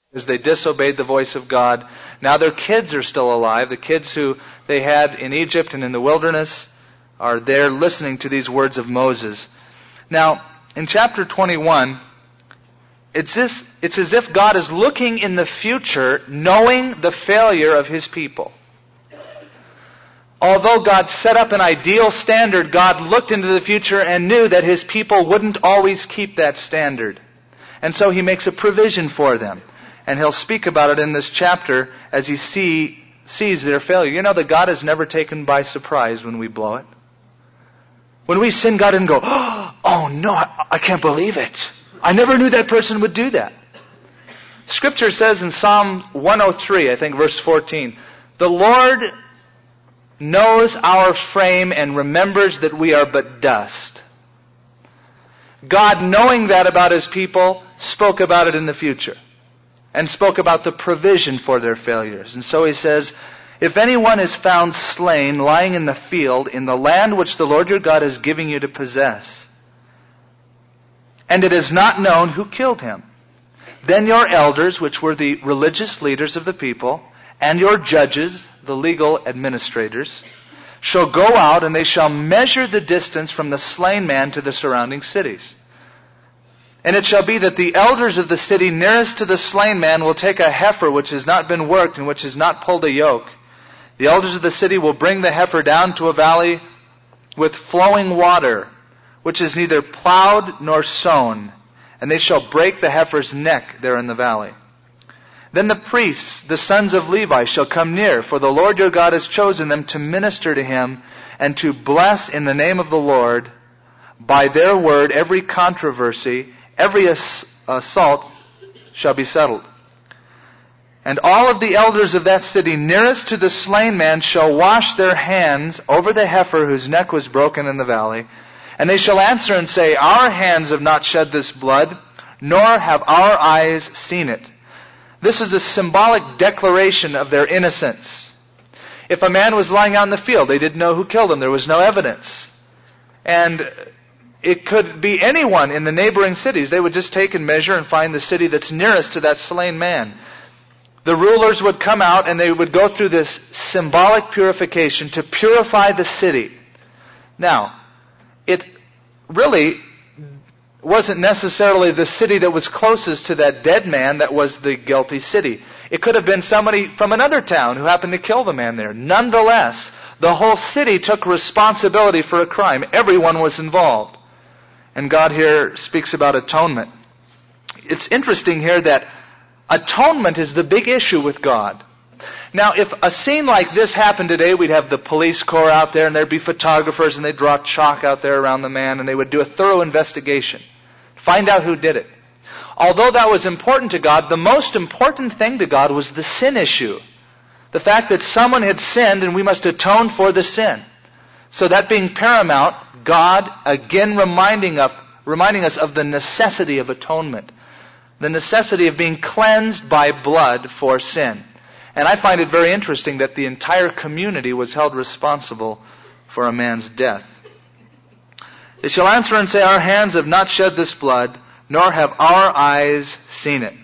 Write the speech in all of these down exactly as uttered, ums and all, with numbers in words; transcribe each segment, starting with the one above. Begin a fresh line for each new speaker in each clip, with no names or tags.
as they disobeyed the voice of God. Now their kids are still alive. The kids who they had in Egypt and in the wilderness are there listening to these words of Moses. Now, in chapter twenty-one, it's, this, it's as if God is looking in the future, knowing the failure of His people. Although God set up an ideal standard, God looked into the future and knew that His people wouldn't always keep that standard. And so He makes a provision for them. And He'll speak about it in this chapter as He see, sees their failure. You know that God is never taken by surprise when we blow it. When we sin, God didn't go, oh no, I, I can't believe it. I never knew that person would do that. Scripture says in Psalm one oh three, I think verse fourteen, the Lord knows our frame and remembers that we are but dust. God, knowing that about His people, spoke about it in the future and spoke about the provision for their failures. And so He says, if anyone is found slain, lying in the field, in the land which the Lord your God is giving you to possess, and it is not known who killed him, then your elders, which were the religious leaders of the people, and your judges, the legal administrators, shall go out, and they shall measure the distance from the slain man to the surrounding cities. And it shall be that the elders of the city nearest to the slain man will take a heifer which has not been worked and which has not pulled a yoke. The elders of the city will bring the heifer down to a valley with flowing water, which is neither plowed nor sown, and they shall break the heifer's neck there in the valley. Then the priests, the sons of Levi, shall come near, for the Lord your God has chosen them to minister to Him and to bless in the name of the Lord. By their word every controversy, every ass- assault shall be settled. And all of the elders of that city nearest to the slain man shall wash their hands over the heifer whose neck was broken in the valley. And they shall answer and say, our hands have not shed this blood, nor have our eyes seen it. This is a symbolic declaration of their innocence. If a man was lying out in the field, they didn't know who killed him. There was no evidence. And it could be anyone in the neighboring cities. They would just take and measure and find the city that's nearest to that slain man. The rulers would come out and they would go through this symbolic purification to purify the city. Now, it really wasn't necessarily the city that was closest to that dead man that was the guilty city. It could have been somebody from another town who happened to kill the man there. Nonetheless, the whole city took responsibility for a crime. Everyone was involved. And God here speaks about atonement. It's interesting here that atonement is the big issue with God. Now, if a scene like this happened today, we'd have the police corps out there, and there'd be photographers, and they'd draw chalk out there around the man, and they would do a thorough investigation. Find out who did it. Although that was important to God, the most important thing to God was the sin issue. The fact that someone had sinned, and we must atone for the sin. So that being paramount, God again reminding, of, reminding us of the necessity of atonement. The necessity of being cleansed by blood for sin. And I find it very interesting that the entire community was held responsible for a man's death. They shall answer and say, our hands have not shed this blood, nor have our eyes seen it.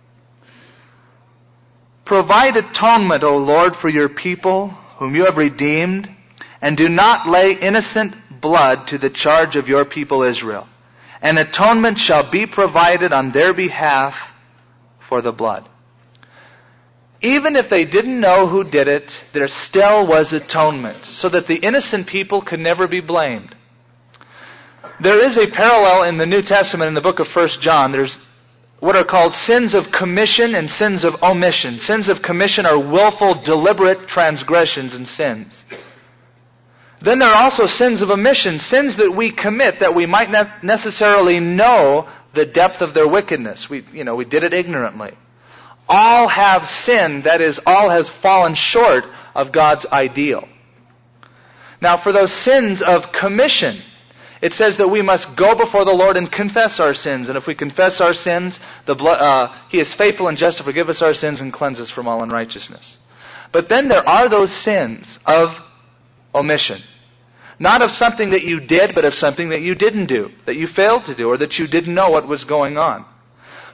Provide atonement, O Lord, for your people, whom you have redeemed, and do not lay innocent blood to the charge of your people Israel. And atonement shall be provided on their behalf for the blood. Even if they didn't know who did it, there still was atonement, so that the innocent people could never be blamed. There is a parallel in the New Testament in the book of First John. There's what are called sins of commission and sins of omission. Sins of commission are willful, deliberate transgressions and sins. Then there are also sins of omission, sins that we commit that we might not necessarily know the depth of their wickedness. We, you know, we did it ignorantly. All have sinned, that is, all has fallen short of God's ideal. Now, for those sins of commission, it says that we must go before the Lord and confess our sins. And if we confess our sins, the blood, uh, He is faithful and just to forgive us our sins and cleanse us from all unrighteousness. But then there are those sins of omission. Not of something that you did, but of something that you didn't do, that you failed to do, or that you didn't know what was going on.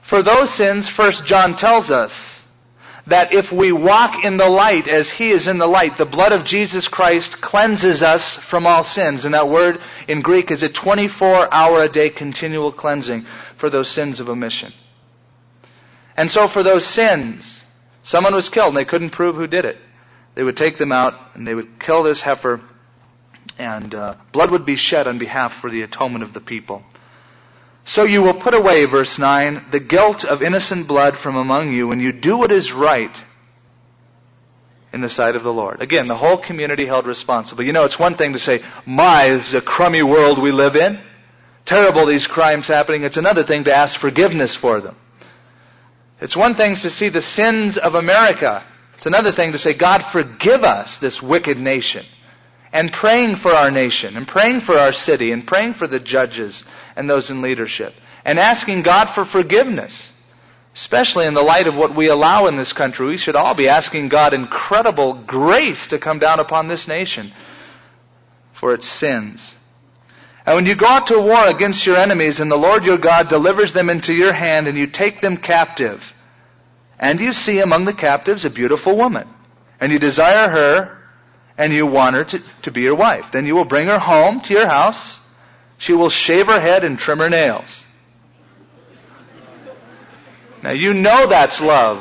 For those sins, First John tells us that if we walk in the light as He is in the light, the blood of Jesus Christ cleanses us from all sins. And that word in Greek is a twenty-four hour a day continual cleansing for those sins of omission. And so for those sins, someone was killed and they couldn't prove who did it. They would take them out and they would kill this heifer, and uh, blood would be shed on behalf for the atonement of the people. So you will put away, verse nine, the guilt of innocent blood from among you when you do what is right in the sight of the Lord. Again, the whole community held responsible. You know, it's one thing to say, my, this is a crummy world we live in. Terrible, these crimes happening. It's another thing to ask forgiveness for them. It's one thing to see the sins of America. It's another thing to say, God, forgive us, this wicked nation. And praying for our nation, and praying for our city, and praying for the judges and those in leadership, and asking God for forgiveness. Especially in the light of what we allow in this country, we should all be asking God incredible grace to come down upon this nation for its sins. And when you go out to war against your enemies, and the Lord your God delivers them into your hand, and you take them captive, and you see among the captives a beautiful woman, and you desire her, and you want her to, to be your wife, then you will bring her home to your house. She will shave her head and trim her nails. Now you know that's love.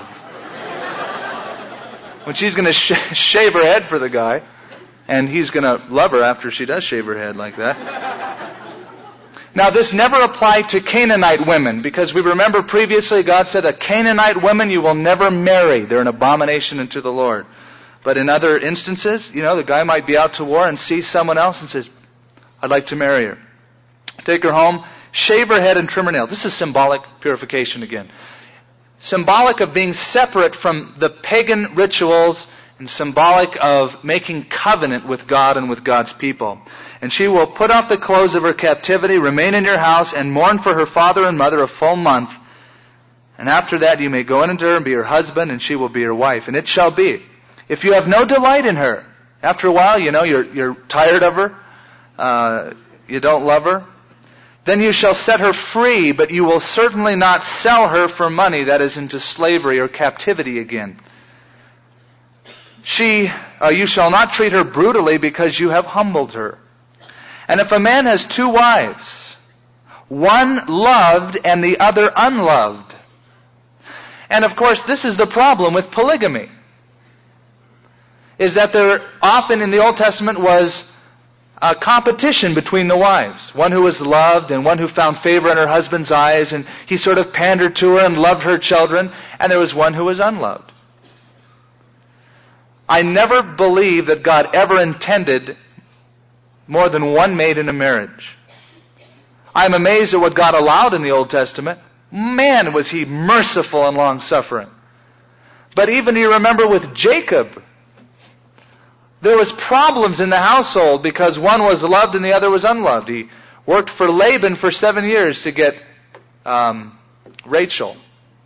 When she's going to sh- shave her head for the guy, and he's going to love her after she does shave her head like that. Now this never applied to Canaanite women, because we remember previously God said, a Canaanite woman you will never marry. They're an abomination unto the Lord. But in other instances, you know, the guy might be out to war and see someone else and says, I'd like to marry her. Take her home, shave her head and trim her nails. This is symbolic purification again. Symbolic of being separate from the pagan rituals, and symbolic of making covenant with God and with God's people. And she will put off the clothes of her captivity, remain in your house, and mourn for her father and mother a full month. And after that you may go in unto her and be her husband, and she will be your wife. And it shall be, if you have no delight in her, after a while, you know, you're, you're tired of her, uh, you don't love her, then you shall set her free, but you will certainly not sell her for money, that is, into slavery or captivity again. She, uh, you shall not treat her brutally, because you have humbled her. And if a man has two wives, one loved and the other unloved. And of course, this is the problem with polygamy, is that there often in the Old Testament was a competition between the wives. One who was loved and one who found favor in her husband's eyes, and he sort of pandered to her and loved her children. And there was one who was unloved. I never believe that God ever intended more than one mate in a marriage. I'm amazed at what God allowed in the Old Testament. Man, was He merciful and long-suffering. But even, you remember, with Jacob, there was problems in the household because one was loved and the other was unloved. He worked for Laban for seven years to get um, Rachel.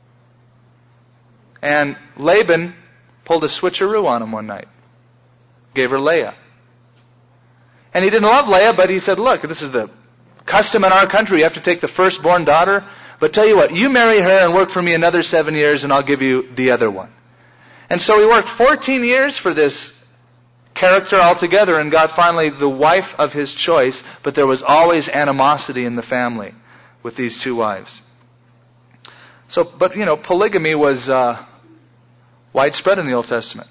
And Laban pulled a switcheroo on him one night. Gave her Leah. And he didn't love Leah, but he said, look, this is the custom in our country. You have to take the firstborn daughter. But tell you what, you marry her and work for me another seven years and I'll give you the other one. And so he worked fourteen years for this character altogether and got finally the wife of his choice, but there was always animosity in the family with these two wives. So, but you know, polygamy was uh, widespread in the Old Testament.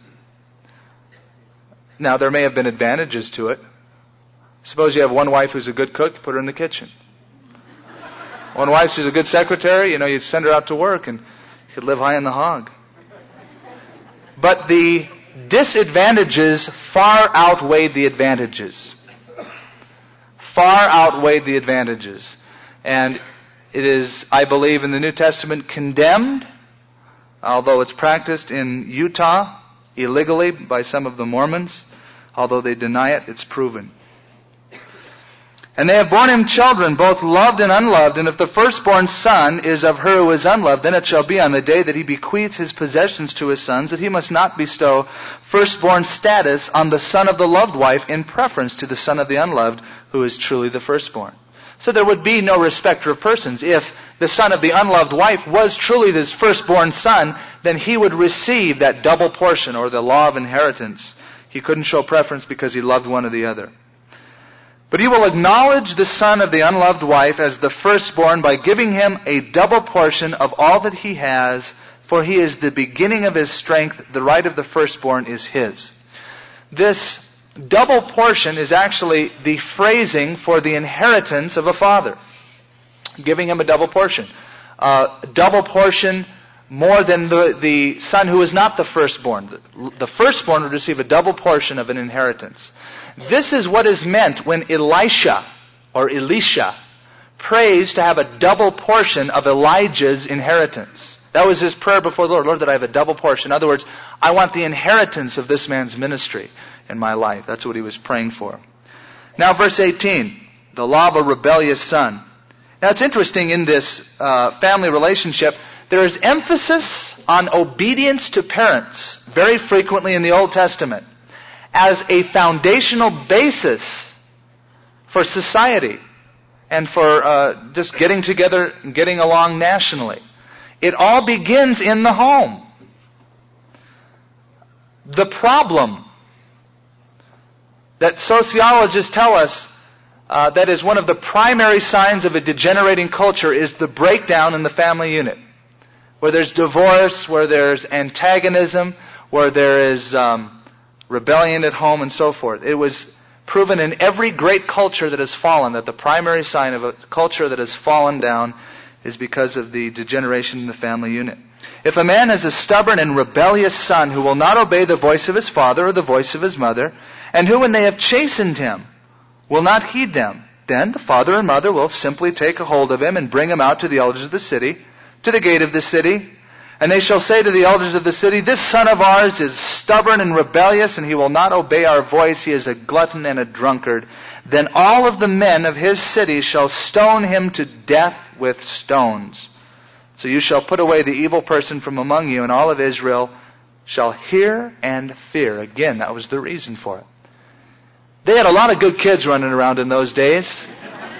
Now, there may have been advantages to it. Suppose you have one wife who's a good cook, you put her in the kitchen. One wife who's a good secretary, you know, you send her out to work and you could live high in the hog. But the disadvantages far outweighed the advantages. Far outweighed the advantages. And it is, I believe, in the New Testament condemned, although it's practiced in Utah illegally by some of the Mormons. Although they deny it, it's proven. And they have borne him children, both loved and unloved. And if the firstborn son is of her who is unloved, then it shall be on the day that he bequeaths his possessions to his sons, that he must not bestow firstborn status on the son of the loved wife in preference to the son of the unloved, who is truly the firstborn. So there would be no respecter of persons if the son of the unloved wife was truly his firstborn son, then he would receive that double portion, or the law of inheritance. He couldn't show preference because he loved one or the other. But he will acknowledge the son of the unloved wife as the firstborn by giving him a double portion of all that he has, for he is the beginning of his strength. The right of the firstborn is his. This double portion is actually the phrasing for the inheritance of a father. Giving him a double portion. Uh, double portion more than the, the son who is not the firstborn. The, the firstborn would receive a double portion of an inheritance. This is what is meant when Elisha, or Elisha, prays to have a double portion of Elijah's inheritance. That was his prayer before the Lord. Lord, that I have a double portion. In other words, I want the inheritance of this man's ministry in my life. That's what he was praying for. Now verse eighteen, the law of a rebellious son. Now it's interesting in this uh, family relationship, there is emphasis on obedience to parents very frequently in the Old Testament as a foundational basis for society and for uh, just getting together and getting along nationally. It all begins in the home. The problem that sociologists tell us uh, that is one of the primary signs of a degenerating culture is the breakdown in the family unit. Where there's divorce, where there's antagonism, where there is um, rebellion at home and so forth. It was proven in every great culture that has fallen that the primary sign of a culture that has fallen down is because of the degeneration in the family unit. If a man has a stubborn and rebellious son who will not obey the voice of his father or the voice of his mother, and who, when they have chastened him, will not heed them, then the father and mother will simply take a hold of him and bring him out to the elders of the city, to the gate of the city, and they shall say to the elders of the city, this son of ours is stubborn and rebellious, and he will not obey our voice. He is a glutton and a drunkard. Then all of the men of his city shall stone him to death with stones. So you shall put away the evil person from among you, and all of Israel shall hear and fear. Again, that was the reason for it. They had a lot of good kids running around in those days.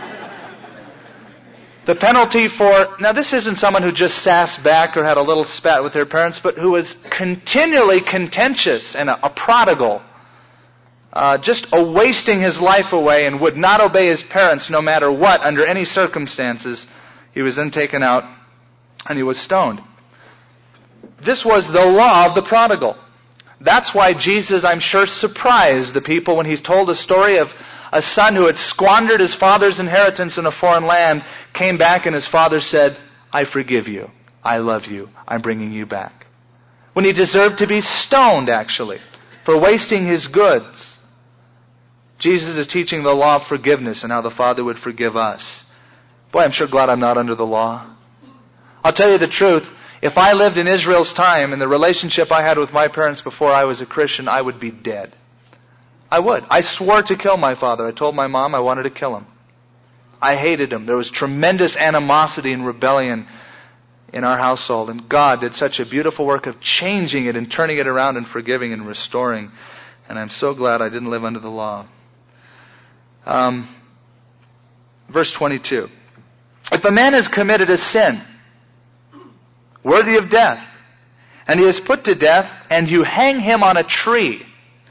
The penalty for, now this isn't someone who just sassed back or had a little spat with their parents, but who was continually contentious and a, a prodigal, uh, just a wasting his life away and would not obey his parents no matter what, under any circumstances. He was then taken out and he was stoned. This was the law of the prodigal. That's why Jesus, I'm sure, surprised the people when he's told a story of a son who had squandered his father's inheritance in a foreign land, came back and his father said, I forgive you. I love you. I'm bringing you back. When he deserved to be stoned, actually, for wasting his goods. Jesus is teaching the law of forgiveness and how the Father would forgive us. Boy, I'm sure glad I'm not under the law. I'll tell you the truth. If I lived in Israel's time and the relationship I had with my parents before I was a Christian, I would be dead. I would. I swore to kill my father. I told my mom I wanted to kill him. I hated him. There was tremendous animosity and rebellion in our household. And God did such a beautiful work of changing it and turning it around and forgiving and restoring. And I'm so glad I didn't live under the law. Um, verse twenty-two. If a man has committed a sin worthy of death, and he is put to death, and you hang him on a tree,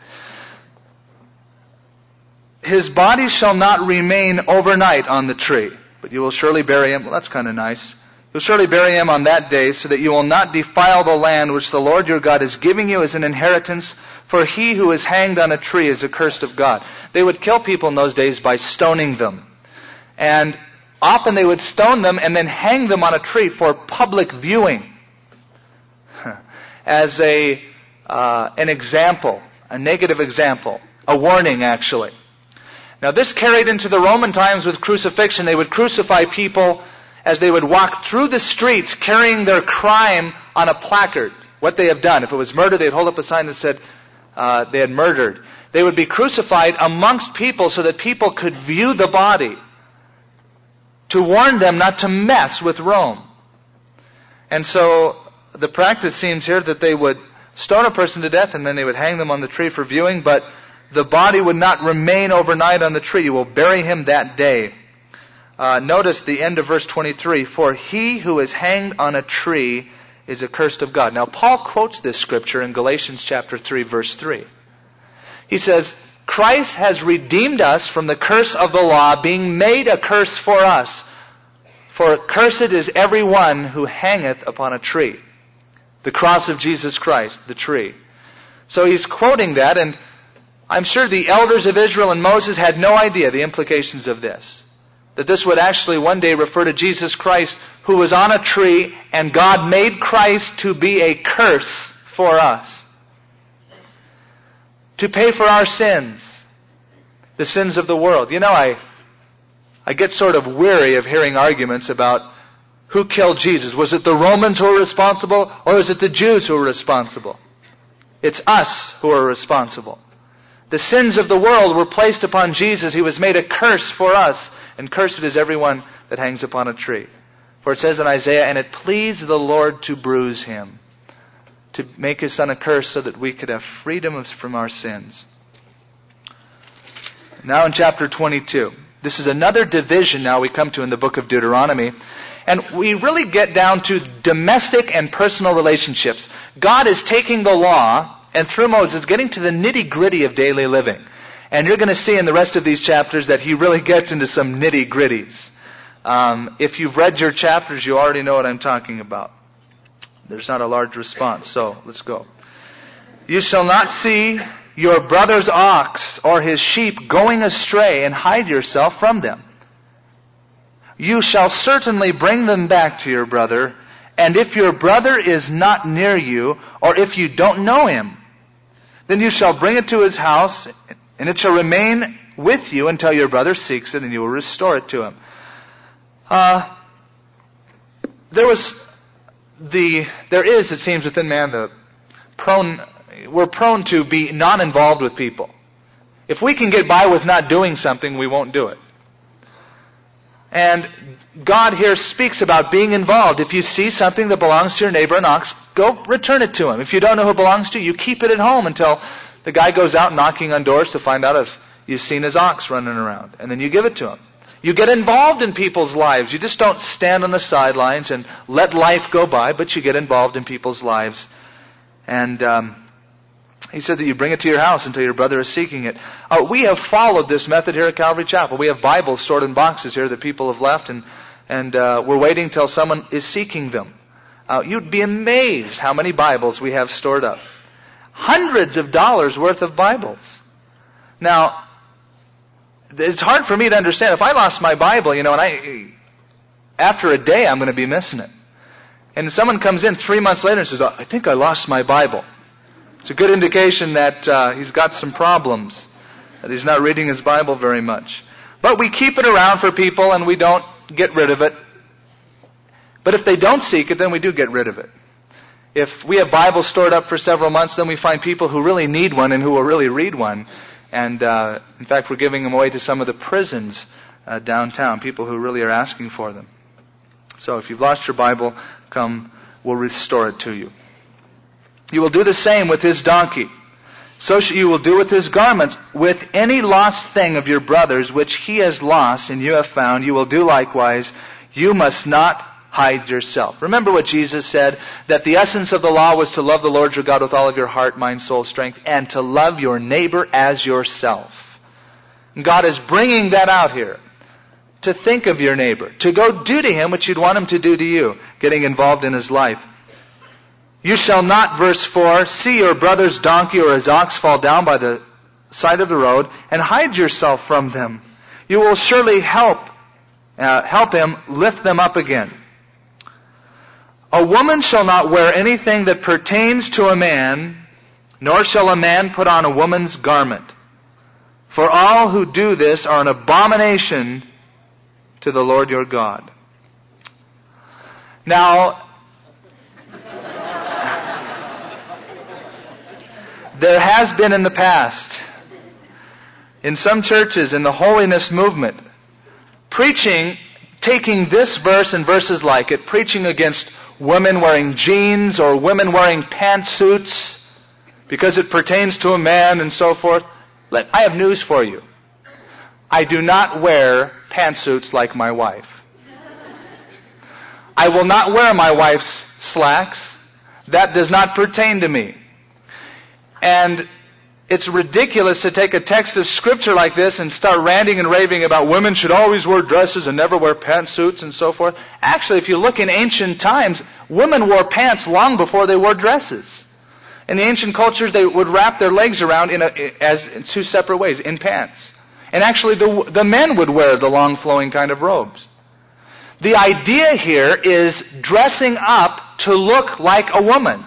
his body shall not remain overnight on the tree, but you will surely bury him. Well, that's kind of nice. You'll surely bury him on that day, so that you will not defile the land which the Lord your God is giving you as an inheritance, for he who is hanged on a tree is accursed of God. They would kill people in those days by stoning them. And often they would stone them and then hang them on a tree for public viewing. As a uh, an example, a negative example, a warning actually. Now this carried into the Roman times with crucifixion. They would crucify people as they would walk through the streets carrying their crime on a placard, what they have done. If it was murder, they'd hold up a sign that said uh, they had murdered. They would be crucified amongst people so that people could view the body, to warn them not to mess with Rome. And so the practice seems here that they would stone a person to death and then they would hang them on the tree for viewing, but the body would not remain overnight on the tree. You will bury him that day. Uh, notice the end of verse twenty-three. For he who is hanged on a tree is accursed of God. Now, Paul quotes this scripture in Galatians chapter three, verse three. He says, Christ has redeemed us from the curse of the law, being made a curse for us. For cursed is every one who hangeth upon a tree. The cross of Jesus Christ, the tree. So he's quoting that, and I'm sure the elders of Israel and Moses had no idea the implications of this. That this would actually one day refer to Jesus Christ, who was on a tree, and God made Christ to be a curse for us. To pay for our sins. The sins of the world. You know, I, I get sort of weary of hearing arguments about who killed Jesus. Was it the Romans who were responsible, or was it the Jews who were responsible? It's us who are responsible. The sins of the world were placed upon Jesus. He was made a curse for us. And cursed is everyone that hangs upon a tree. For it says in Isaiah, and it pleased the Lord to bruise him, to make his son a curse so that we could have freedom from our sins. Now in chapter twenty-two. This is another division now we come to in the book of Deuteronomy. And we really get down to domestic and personal relationships. God is taking the law and through Moses getting to the nitty-gritty of daily living. And you're going to see in the rest of these chapters that he really gets into some nitty-gritties. Um, if you've read your chapters, you already know what I'm talking about. There's not a large response, so let's go. You shall not see your brother's ox or his sheep going astray and hide yourself from them. You shall certainly bring them back to your brother, and if your brother is not near you, or if you don't know him, then you shall bring it to his house, and it shall remain with you until your brother seeks it, and you will restore it to him. Uh, there was the, there is, it seems, within man the prone, we're prone to be non-involved with people. If we can get by with not doing something, we won't do it. And God here speaks about being involved. If you see something that belongs to your neighbor, an ox, go return it to him. If you don't know who it belongs to, you keep it at home until the guy goes out knocking on doors to find out if you've seen his ox running around. And then you give it to him. You get involved in people's lives. You just don't stand on the sidelines and let life go by, but you get involved in people's lives. And um, he said that you bring it to your house until your brother is seeking it. Uh, we have followed this method here at Calvary Chapel. We have Bibles stored in boxes here that people have left, and, and uh, we're waiting till someone is seeking them. Uh, you'd be amazed how many Bibles we have stored up. Hundreds of dollars worth of Bibles. Now, it's hard for me to understand. If I lost my Bible, you know, and I, after a day, I'm going to be missing it. And someone comes in three months later and says, oh, I think I lost my Bible. It's a good indication that uh, he's got some problems, that he's not reading his Bible very much. But we keep it around for people and we don't get rid of it. But if they don't seek it, then we do get rid of it. If we have Bibles stored up for several months, then we find people who really need one and who will really read one. And uh, in fact, we're giving them away to some of the prisons uh, downtown, people who really are asking for them. So if you've lost your Bible, come, we'll restore it to you. You will do the same with his donkey. So you will do with his garments. With any lost thing of your brother's which he has lost and you have found, you will do likewise. You must not hide yourself. Remember what Jesus said, that the essence of the law was to love the Lord your God with all of your heart, mind, soul, strength, and to love your neighbor as yourself. And God is bringing that out here. To think of your neighbor. To go do to him what you'd want him to do to you. Getting involved in his life. You shall not, verse four, see your brother's donkey or his ox fall down by the side of the road and hide yourself from them. You will surely help, uh, help him lift them up again. A woman shall not wear anything that pertains to a man, nor shall a man put on a woman's garment. For all who do this are an abomination to the Lord your God. Now, there has been in the past, in some churches, in the holiness movement, preaching, taking this verse and verses like it, preaching against women wearing jeans or women wearing pantsuits because it pertains to a man and so forth. Let, I have news for you. I do not wear pantsuits like my wife. I will not wear my wife's slacks. That does not pertain to me. And it's ridiculous to take a text of Scripture like this and start ranting and raving about women should always wear dresses and never wear pantsuits and so forth. Actually, if you look in ancient times, women wore pants long before they wore dresses. In the ancient cultures, they would wrap their legs around in, a, as in two separate ways, in pants. And actually, the, the men would wear the long flowing kind of robes. The idea here is dressing up to look like a woman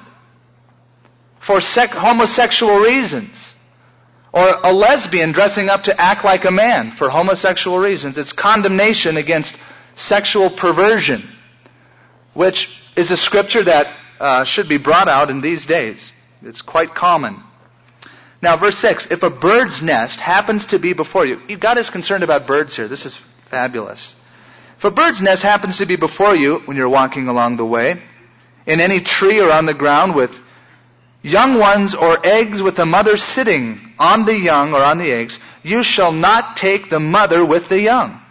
for sec- homosexual reasons. Or a lesbian dressing up to act like a man for homosexual reasons. It's condemnation against sexual perversion, which is a scripture that uh, should be brought out in these days. It's quite common. Now, verse six, if a bird's nest happens to be before you. God is concerned about birds here. This is fabulous. If a bird's nest happens to be before you when you're walking along the way, in any tree or on the ground with young ones or eggs with the mother sitting on the young or on the eggs, you shall not take the mother with the young.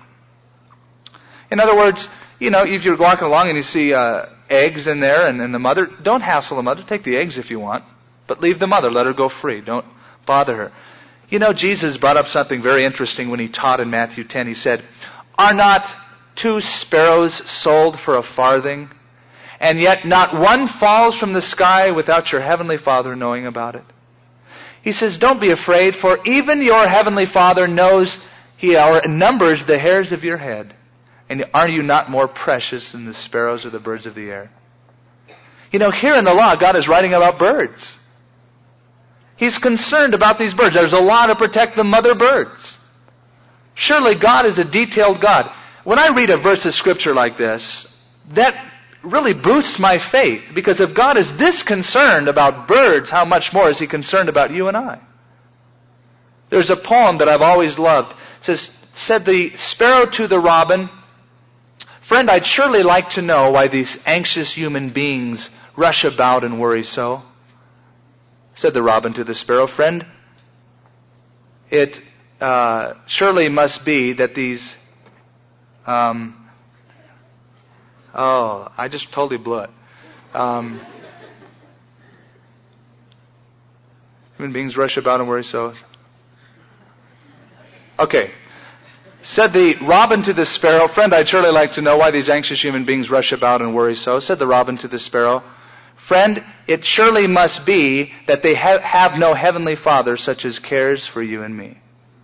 In other words, you know, if you're walking along and you see uh, eggs in there and, and the mother, don't hassle the mother. Take the eggs if you want, but leave the mother. Let her go free. Don't bother her. You know, Jesus brought up something very interesting when he taught in Matthew ten. He said, are not two sparrows sold for a farthing? And yet not one falls from the sky without your heavenly Father knowing about it. He says, don't be afraid, for even your heavenly Father knows He numbers the hairs of your head. And are you not more precious than the sparrows or the birds of the air? You know, here in the law, God is writing about birds. He's concerned about these birds. There's a law to protect the mother birds. Surely God is a detailed God. When I read a verse of Scripture like this, that really boosts my faith, because if God is this concerned about birds, how much more is He concerned about you and I? There's a poem that I've always loved. It says, said the sparrow to the robin, friend, I'd surely like to know why these anxious human beings rush about and worry so. Said the robin to the sparrow, friend, it uh, surely must be that these um, Oh, I just totally blew it. Um, human beings rush about and worry so. Okay. Said the robin to the sparrow, friend, I'd surely like to know why these anxious human beings rush about and worry so. Said the robin to the sparrow, friend, it surely must be that they ha- have no heavenly Father such as cares for you and me.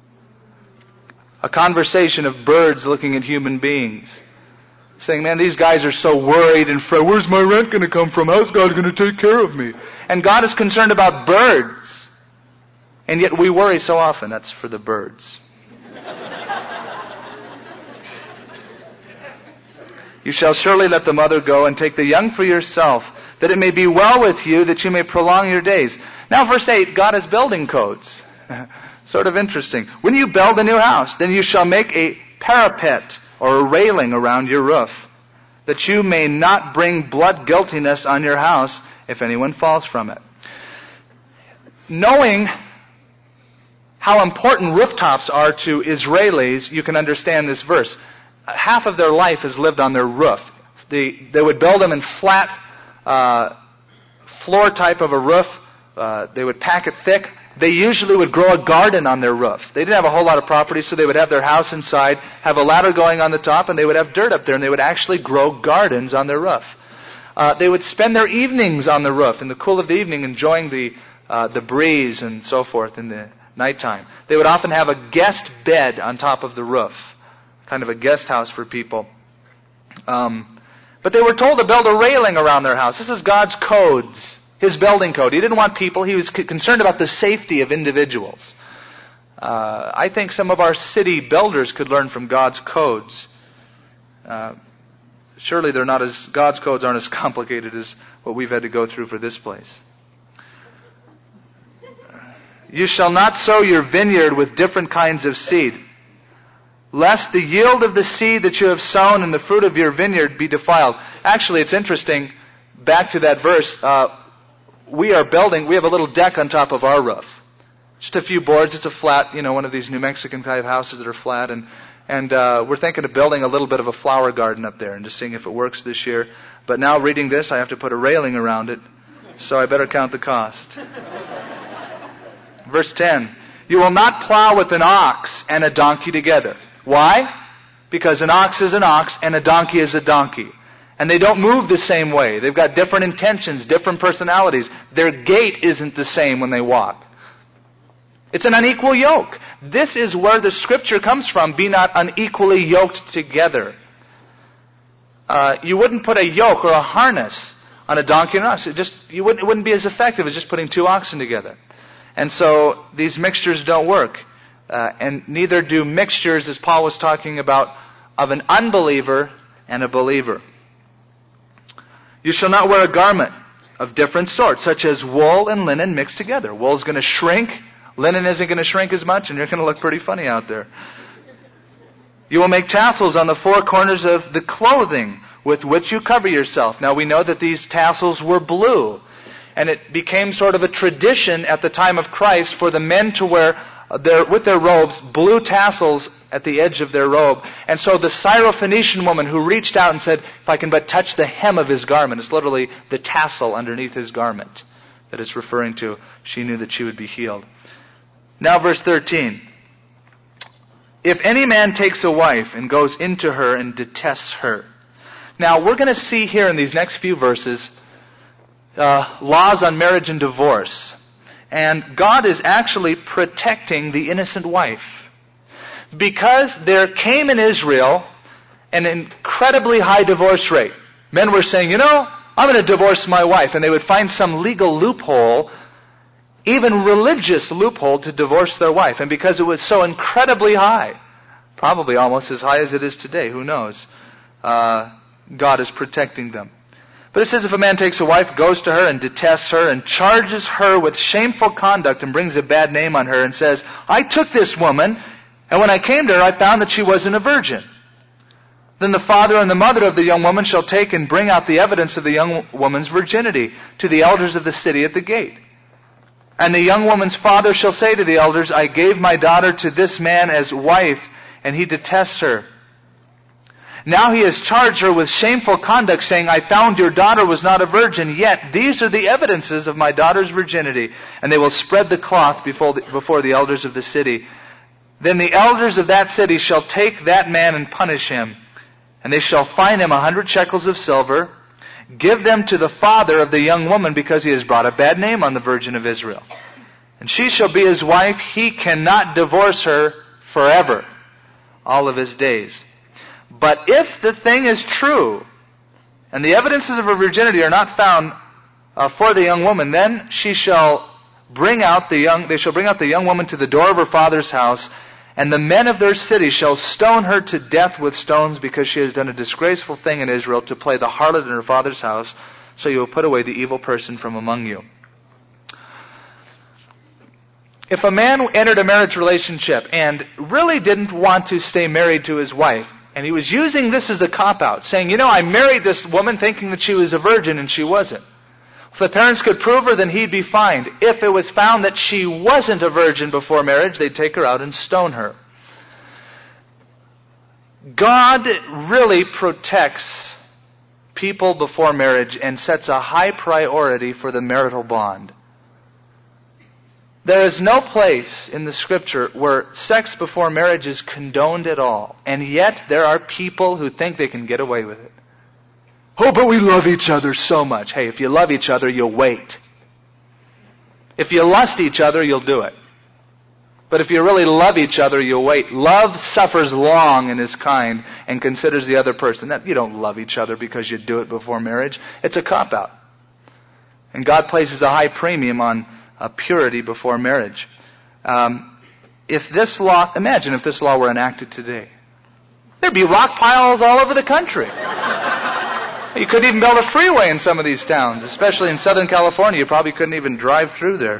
A conversation of birds looking at human beings. Saying, man, these guys are so worried and fret. Where's my rent going to come from? How's God going to take care of me? And God is concerned about birds. And yet we worry so often. That's for the birds. You shall surely let the mother go and take the young for yourself, that it may be well with you, that you may prolong your days. Now, verse eight, God has building codes. Sort of interesting. When you build a new house, then you shall make a parapet or a railing around your roof, that you may not bring blood guiltiness on your house if anyone falls from it. Knowing how important rooftops are to Israelis, you can understand this verse. Half of their life is lived on their roof. They, they would build them in flat uh, floor type of a roof. Uh, they would pack it thick. They usually would grow a garden on their roof. They didn't have a whole lot of property, so they would have their house inside, have a ladder going on the top, and they would have dirt up there, and they would actually grow gardens on their roof. Uh, they would spend their evenings on the roof, in the cool of the evening, enjoying the uh, the breeze and so forth in the nighttime. They would often have a guest bed on top of the roof, kind of a guest house for people. Um, but they were told to build a railing around their house. This is God's codes. His building code. He didn't want people. He was c- concerned about the safety of individuals. Uh, I think some of our city builders could learn from God's codes. Uh, surely they're not as God's codes aren't as complicated as what we've had to go through for this place. You shall not sow your vineyard with different kinds of seed, lest the yield of the seed that you have sown and the fruit of your vineyard be defiled. Actually, it's interesting. Back to that verse. Uh, We are building, we have a little deck on top of our roof. Just a few boards. It's a flat, you know, one of these New Mexican type houses that are flat. And, and uh, we're thinking of building a little bit of a flower garden up there and just seeing if it works this year. But now reading this, I have to put a railing around it. So I better count the cost. Verse ten. You will not plow with an ox and a donkey together. Why? Because an ox is an ox and a donkey is a donkey. And they don't move the same way. They've got different intentions, different personalities. Their gait isn't the same when they walk. It's an unequal yoke. This is where the scripture comes from. Be not unequally yoked together. Uh, you wouldn't put a yoke or a harness on a donkey and an ox. It just, you wouldn't, it wouldn't be as effective as just putting two oxen together. And so these mixtures don't work. Uh, and neither do mixtures, as Paul was talking about, of an unbeliever and a believer. You shall not wear a garment of different sorts, such as wool and linen mixed together. Wool's going to shrink, linen isn't going to shrink as much, and you're going to look pretty funny out there. You will make tassels on the four corners of the clothing with which you cover yourself. Now we know that these tassels were blue, and it became sort of a tradition at the time of Christ for the men to wear their, with their robes, blue tassels at the edge of their robe. And so the Syrophoenician woman who reached out and said, if I can but touch the hem of his garment, it's literally the tassel underneath his garment that it's referring to. She knew that she would be healed. Now verse thirteen. If any man takes a wife and goes into her and detests her. Now we're going to see here in these next few verses uh, laws on marriage and divorce. And God is actually protecting the innocent wife. Because there came in Israel an incredibly high divorce rate. Men were saying, you know, I'm going to divorce my wife. And they would find some legal loophole, even religious loophole, to divorce their wife. And because it was so incredibly high, probably almost as high as it is today, who knows, uh, God is protecting them. But it says if a man takes a wife, goes to her and detests her and charges her with shameful conduct and brings a bad name on her and says, I took this woman, and when I came to her, I found that she wasn't a virgin. Then the father and the mother of the young woman shall take and bring out the evidence of the young woman's virginity to the elders of the city at the gate. And the young woman's father shall say to the elders, I gave my daughter to this man as wife, and he detests her. Now he has charged her with shameful conduct, saying, I found your daughter was not a virgin, yet these are the evidences of my daughter's virginity. And they will spread the cloth before the, before the elders of the city. Then the elders of that city shall take that man and punish him. And they shall fine him a hundred shekels of silver, give them to the father of the young woman, because he has brought a bad name on the Virgin of Israel. And she shall be his wife. He cannot divorce her forever, all of his days. But if the thing is true, and the evidences of her virginity are not found uh, for the young woman, then she shall bring out the young, they shall bring out the young woman to the door of her father's house, and the men of their city shall stone her to death with stones, because she has done a disgraceful thing in Israel to play the harlot in her father's house. So you will put away the evil person from among you. If a man entered a marriage relationship and really didn't want to stay married to his wife, and he was using this as a cop-out, saying, you know, I married this woman thinking that she was a virgin and she wasn't. If the parents could prove her, then he'd be fined. If it was found that she wasn't a virgin before marriage, they'd take her out and stone her. God really protects people before marriage and sets a high priority for the marital bond. There is no place in the Scripture where sex before marriage is condoned at all. And yet there are people who think they can get away with it. Oh, but we love each other so much. Hey, if you love each other, you'll wait. If you lust each other, you'll do it. But if you really love each other, you'll wait. Love suffers long and is kind and considers the other person. That, you don't love each other because you do it before marriage. It's a cop-out. And God places a high premium on uh, purity before marriage. Um, if this law, imagine if this law were enacted today. There'd be rock piles all over the country. You couldn't even build a freeway in some of these towns, especially in Southern California. You probably couldn't even drive through there.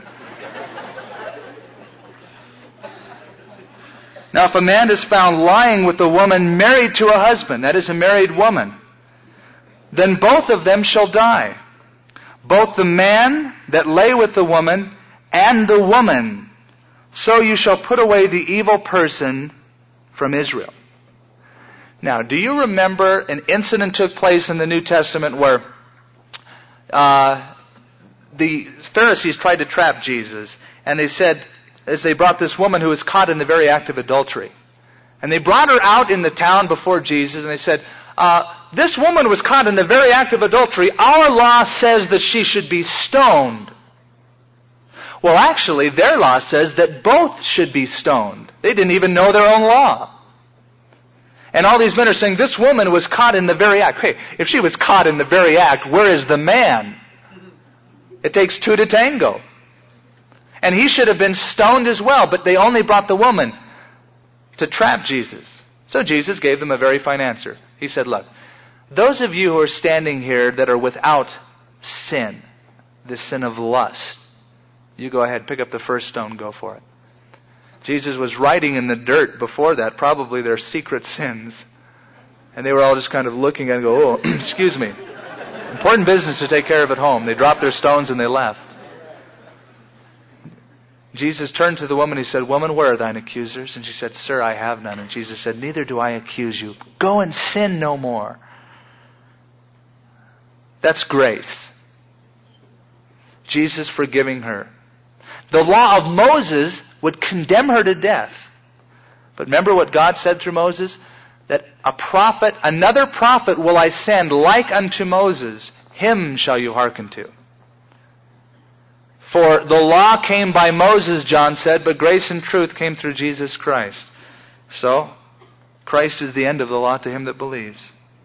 Now, if a man is found lying with a woman married to a husband, that is a married woman, then both of them shall die. Both the man that lay with the woman and the woman. so you shall put away the evil person from Israel. Now, do you remember an incident took place in the New Testament where uh, the Pharisees tried to trap Jesus, and they said, as they brought this woman who was caught in the very act of adultery, and they brought her out in the town before Jesus, and they said, uh, this woman was caught in the very act of adultery. Our law says that she should be stoned. Well, actually, their law says that both should be stoned. They didn't even know their own law. And all these men are saying, this woman was caught in the very act. Hey, if she was caught in the very act, where is the man? It takes two to tango. And he should have been stoned as well, but they only brought the woman to trap Jesus. So Jesus gave them a very fine answer. He said, look, those of you who are standing here that are without sin, the sin of lust, you go ahead, pick up the first stone, go for it. Jesus was writing in the dirt before that, probably their secret sins. And they were all just kind of looking and go, oh, excuse me. Important business to take care of at home. They dropped their stones and they left. Jesus turned to the woman. He said, woman, where are thine accusers? And she said, sir, I have none. And Jesus said, neither do I accuse you. Go and sin no more. That's grace. Jesus forgiving her. The law of Moses would condemn her to death. But remember what God said through Moses? That a prophet, another prophet will I send like unto Moses. Him shall you hearken to. For the law came by Moses, John said, but grace and truth came through Jesus Christ. So, Christ is the end of the law to him that believes.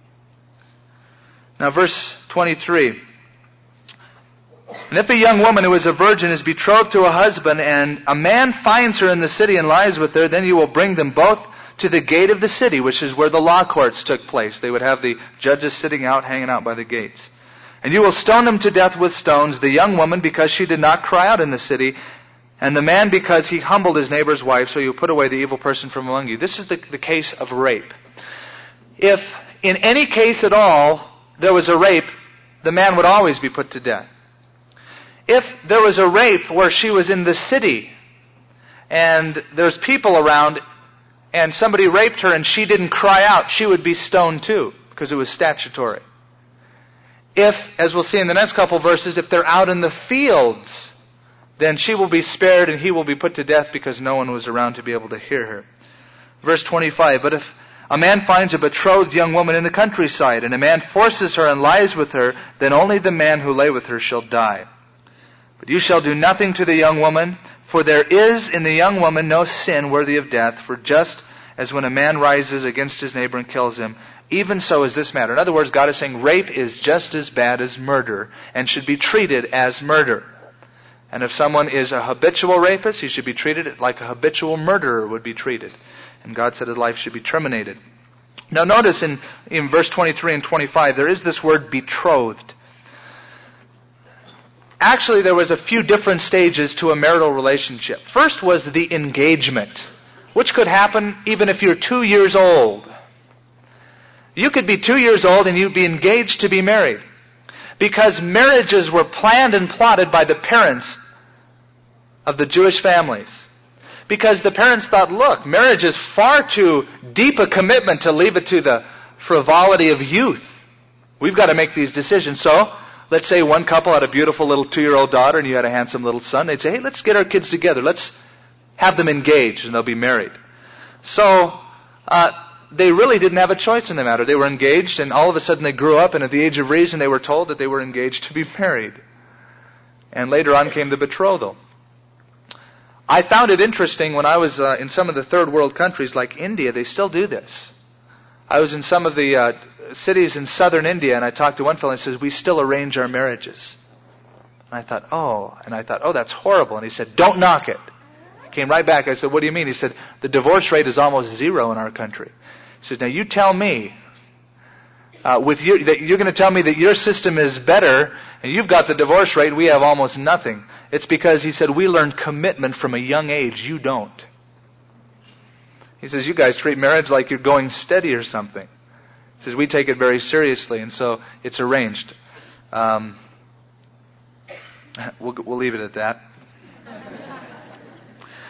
Now verse twenty-three. And if a young woman who is a virgin is betrothed to a husband, and a man finds her in the city and lies with her, then you will bring them both to the gate of the city, which is where the law courts took place. They would have the judges sitting out, hanging out by the gates. And you will stone them to death with stones, the young woman because she did not cry out in the city, and the man because he humbled his neighbor's wife, so you put away the evil person from among you. This is the, the case of rape. If in any case at all there was a rape, the man would always be put to death. If there was a rape where she was in the city and there's people around and somebody raped her and she didn't cry out, she would be stoned too because it was statutory. If, as we'll see in the next couple verses, if they're out in the fields, then she will be spared and he will be put to death because no one was around to be able to hear her. Verse twenty-five, but if a man finds a betrothed young woman in the countryside and a man forces her and lies with her, then only the man who lay with her shall die. But you shall do nothing to the young woman, for there is in the young woman no sin worthy of death, for just as when a man rises against his neighbor and kills him, even so is this matter. In other words, God is saying rape is just as bad as murder and should be treated as murder. And if someone is a habitual rapist, he should be treated like a habitual murderer would be treated. And God said his life should be terminated. Now notice in, in verse twenty-three and twenty-five, there is this word betrothed. Actually, there was a few different stages to a marital relationship. First was the engagement, which could happen even if you're two years old. You could be two years old and you'd be engaged to be married. Because marriages were planned and plotted by the parents of the Jewish families. Because the parents thought, look, marriage is far too deep a commitment to leave it to the frivolity of youth. We've got to make these decisions. So, let's say one couple had a beautiful little two-year-old daughter and you had a handsome little son. They'd say, hey, let's get our kids together. Let's have them engaged and they'll be married. So, uh, they really didn't have a choice in the matter. They were engaged and all of a sudden they grew up and at the age of reason they were told that they were engaged to be married. And later on came the betrothal. I found it interesting when I was uh, in some of the third world countries like India, they still do this. I was in some of the uh, cities in southern India and I talked to one fellow and he says, we still arrange our marriages. And I thought, oh, and I thought, oh, that's horrible. And he said, don't knock it. I came right back. I said, what do you mean? He said, the divorce rate is almost zero in our country. He says, now you tell me, uh, with you, that you're going to tell me that your system is better and you've got the divorce rate and we have almost nothing. It's because, he said, we learned commitment from a young age. You don't. He says, you guys treat marriage like you're going steady or something. He says, we take it very seriously and so it's arranged. Um, we'll, we'll leave it at that.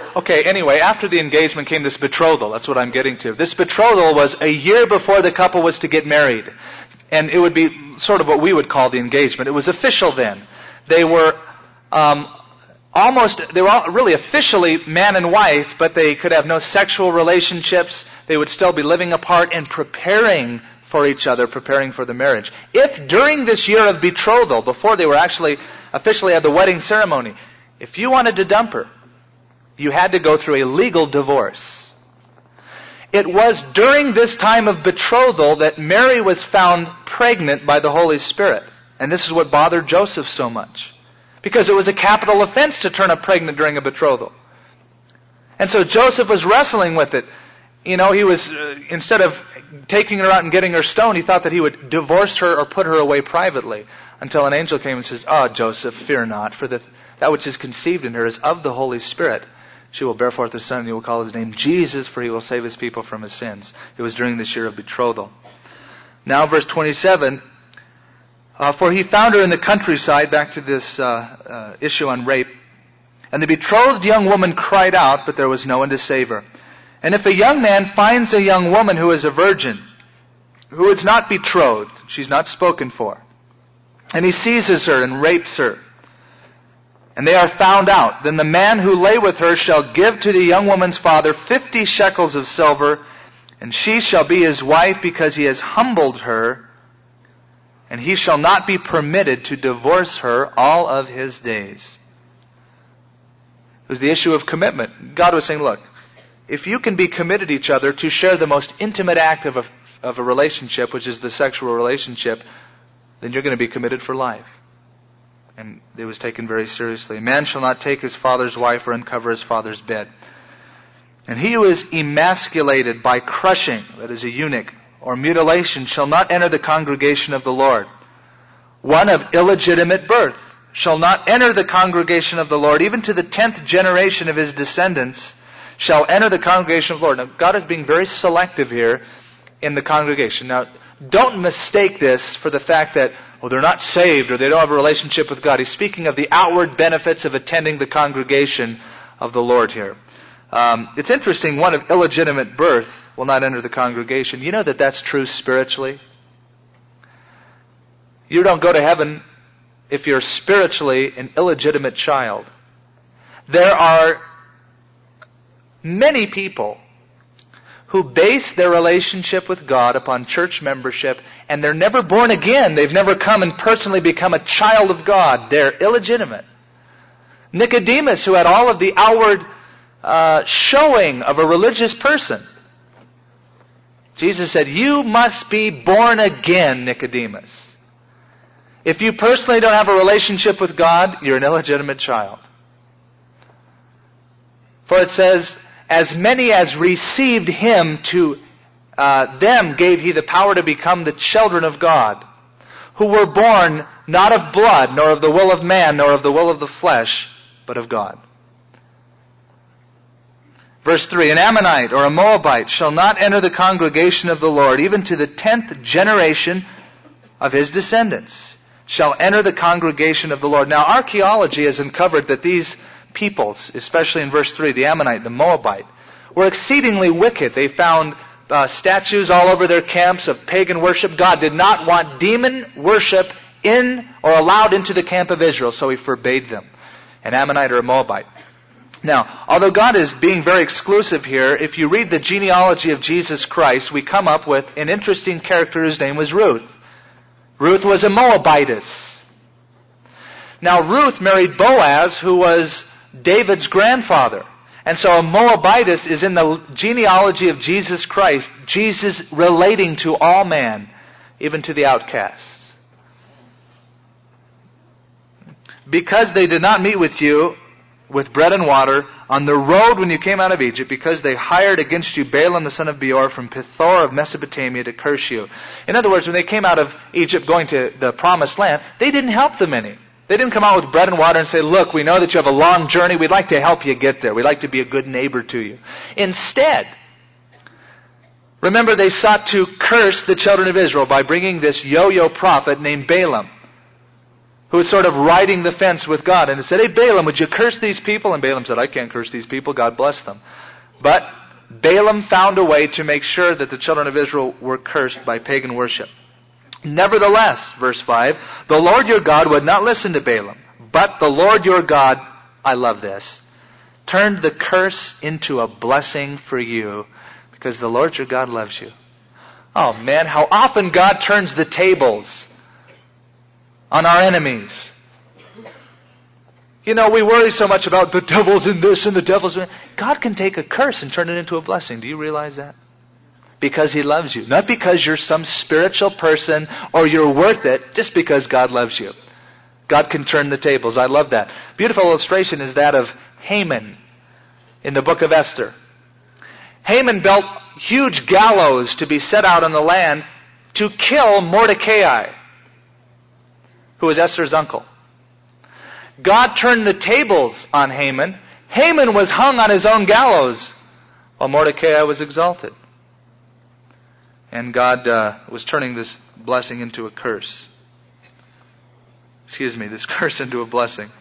Okay, anyway, after the engagement came this betrothal. That's what I'm getting to. This betrothal was a year before the couple was to get married. And it would be sort of what we would call the engagement. It was official then. They were um, almost, they were all really officially man and wife, but they could have no sexual relationships. They would still be living apart and preparing for each other, preparing for the marriage. If during this year of betrothal, before they were actually officially had the wedding ceremony, if you wanted to dump her, you had to go through a legal divorce. It was during this time of betrothal that Mary was found pregnant by the Holy Spirit. And this is what bothered Joseph so much. Because it was a capital offense to turn her pregnant during a betrothal. And so Joseph was wrestling with it. You know, he was, uh, instead of taking her out and getting her stoned, he thought that he would divorce her or put her away privately. Until an angel came and says, "Oh, Joseph, fear not, for the, that which is conceived in her is of the Holy Spirit. She will bear forth a son, and you will call his name Jesus, for he will save his people from his sins." It was during this year of betrothal. Now, verse twenty-seven, uh, for he found her in the countryside, back to this uh, uh, issue on rape. And the betrothed young woman cried out, but there was no one to save her. And if a young man finds a young woman who is a virgin, who is not betrothed, she's not spoken for, and he seizes her and rapes her, and they are found out, then the man who lay with her shall give to the young woman's father fifty shekels of silver, and she shall be his wife because he has humbled her, and he shall not be permitted to divorce her all of his days. It was the issue of commitment. God was saying, look, if you can be committed to each other to share the most intimate act of a, of a relationship, which is the sexual relationship, then you're going to be committed for life. And it was taken very seriously. A man shall not take his father's wife or uncover his father's bed. And he who is emasculated by crushing, that is a eunuch, or mutilation, shall not enter the congregation of the Lord. One of illegitimate birth shall not enter the congregation of the Lord, even to the tenth generation of his descendants shall enter the congregation of the Lord. Now, God is being very selective here in the congregation. Now, don't mistake this for the fact that, well, they're not saved or they don't have a relationship with God. He's speaking of the outward benefits of attending the congregation of the Lord here. Um, it's interesting, one of illegitimate birth will not enter the congregation. You know that that's true spiritually? You don't go to heaven if you're spiritually an illegitimate child. There are many people who base their relationship with God upon church membership, and they're never born again. They've never come and personally become a child of God. They're illegitimate. Nicodemus, who had all of the outward uh, showing of a religious person, Jesus said, "You must be born again, Nicodemus. If you personally don't have a relationship with God, you're an illegitimate child." For it says, "As many as received him, to uh, them gave he the power to become the children of God, who were born not of blood, nor of the will of man, nor of the will of the flesh, but of God." Verse three, "An Ammonite or a Moabite shall not enter the congregation of the Lord, even to the tenth generation of his descendants shall enter the congregation of the Lord." Now, archaeology has uncovered that these peoples, especially in verse three, the Ammonite, the Moabite, were exceedingly wicked. They found uh, statues all over their camps of pagan worship. God did not want demon worship in or allowed into the camp of Israel, so he forbade them. An Ammonite or a Moabite. Now, although God is being very exclusive here, if you read the genealogy of Jesus Christ, we come up with an interesting character whose name was Ruth. Ruth was a Moabitess. Now, Ruth married Boaz, who was David's grandfather. And so a Moabitess is in the genealogy of Jesus Christ, Jesus relating to all man, even to the outcasts. "Because they did not meet with you with bread and water on the road when you came out of Egypt, because they hired against you Balaam the son of Beor from Pithor of Mesopotamia to curse you." In other words, when they came out of Egypt going to the promised land, they didn't help them any. They didn't come out with bread and water and say, "Look, we know that you have a long journey. We'd like to help you get there. We'd like to be a good neighbor to you." Instead, remember, they sought to curse the children of Israel by bringing this yo-yo prophet named Balaam. who was sort of riding the fence with God. And it said, hey, Balaam, would you curse these people? And Balaam said, I can't curse these people. God bless them. But Balaam found a way to make sure that the children of Israel were cursed by pagan worship. Nevertheless, verse five, the Lord your God would not listen to Balaam, but the Lord your God, I love this, turned the curse into a blessing for you because the Lord your God loves you. Oh man, how often God turns the tables on our enemies. You know, we worry so much about the devil's in this and the devil's in that. God can take a curse and turn it into a blessing. Do you realize that? Because He loves you. Not because you're some spiritual person or you're worth it, just because God loves you. God can turn the tables. I love that. Beautiful illustration is that of Haman in the book of Esther. Haman built huge gallows to be set out on the land to kill Mordecai, who was Esther's uncle. God turned the tables on Haman. Haman was hung on his own gallows while Mordecai was exalted. And God uh, was turning this blessing into a curse. Excuse me, this curse into a blessing.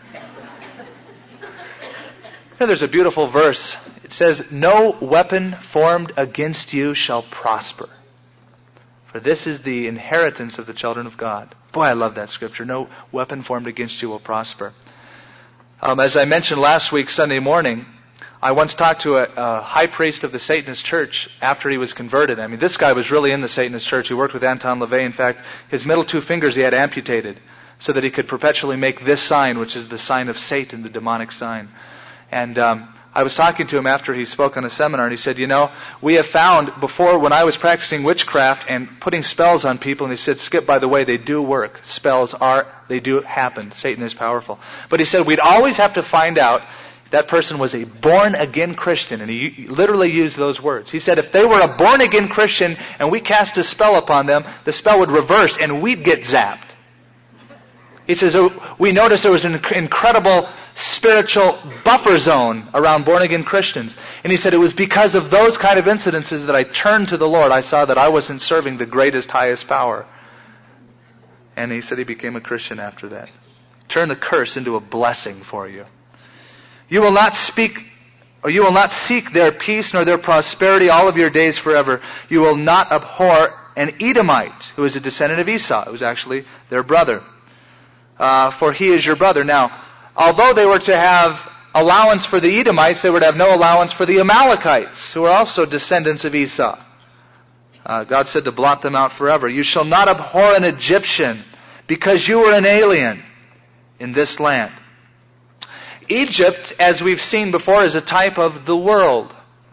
Now, there's a beautiful verse. It says, no weapon formed against you shall prosper. For this is the inheritance of the children of God. Boy, I love that scripture. No weapon formed against you will prosper. Um, as I mentioned last week, Sunday morning, I once talked to a, a high priest of the Satanist church after he was converted. I mean, this guy was really in the Satanist church. He worked with Anton LaVey. In fact, his middle two fingers he had amputated so that he could perpetually make this sign, which is the sign of Satan, the demonic sign. And um, I was talking to him after he spoke on a seminar, and he said, you know, we have found before when I was practicing witchcraft and putting spells on people, and he said, Skip, by the way, they do work. Spells are, they do happen. Satan is powerful. But he said, we'd always have to find out if that person was a born-again Christian, and he literally used those words. He said, if they were a born-again Christian and we cast a spell upon them, the spell would reverse and we'd get zapped. He says, oh, we noticed there was an incredible spiritual buffer zone around born-again Christians. And he said, it was because of those kind of incidences that I turned to the Lord. I saw that I wasn't serving the greatest, highest power. And he said he became a Christian after that. Turn the curse into a blessing for you. You will not speak, or you will not seek their peace nor their prosperity all of your days forever. You will not abhor an Edomite who is a descendant of Esau. It was actually their brother. Uh, for he is your brother. Now, although they were to have allowance for the Edomites, they were to have no allowance for the Amalekites, who are also descendants of Esau. Uh, God said to blot them out forever. You shall not abhor an Egyptian, because you were an alien in this land. Egypt, as we've seen before, is a type of the world.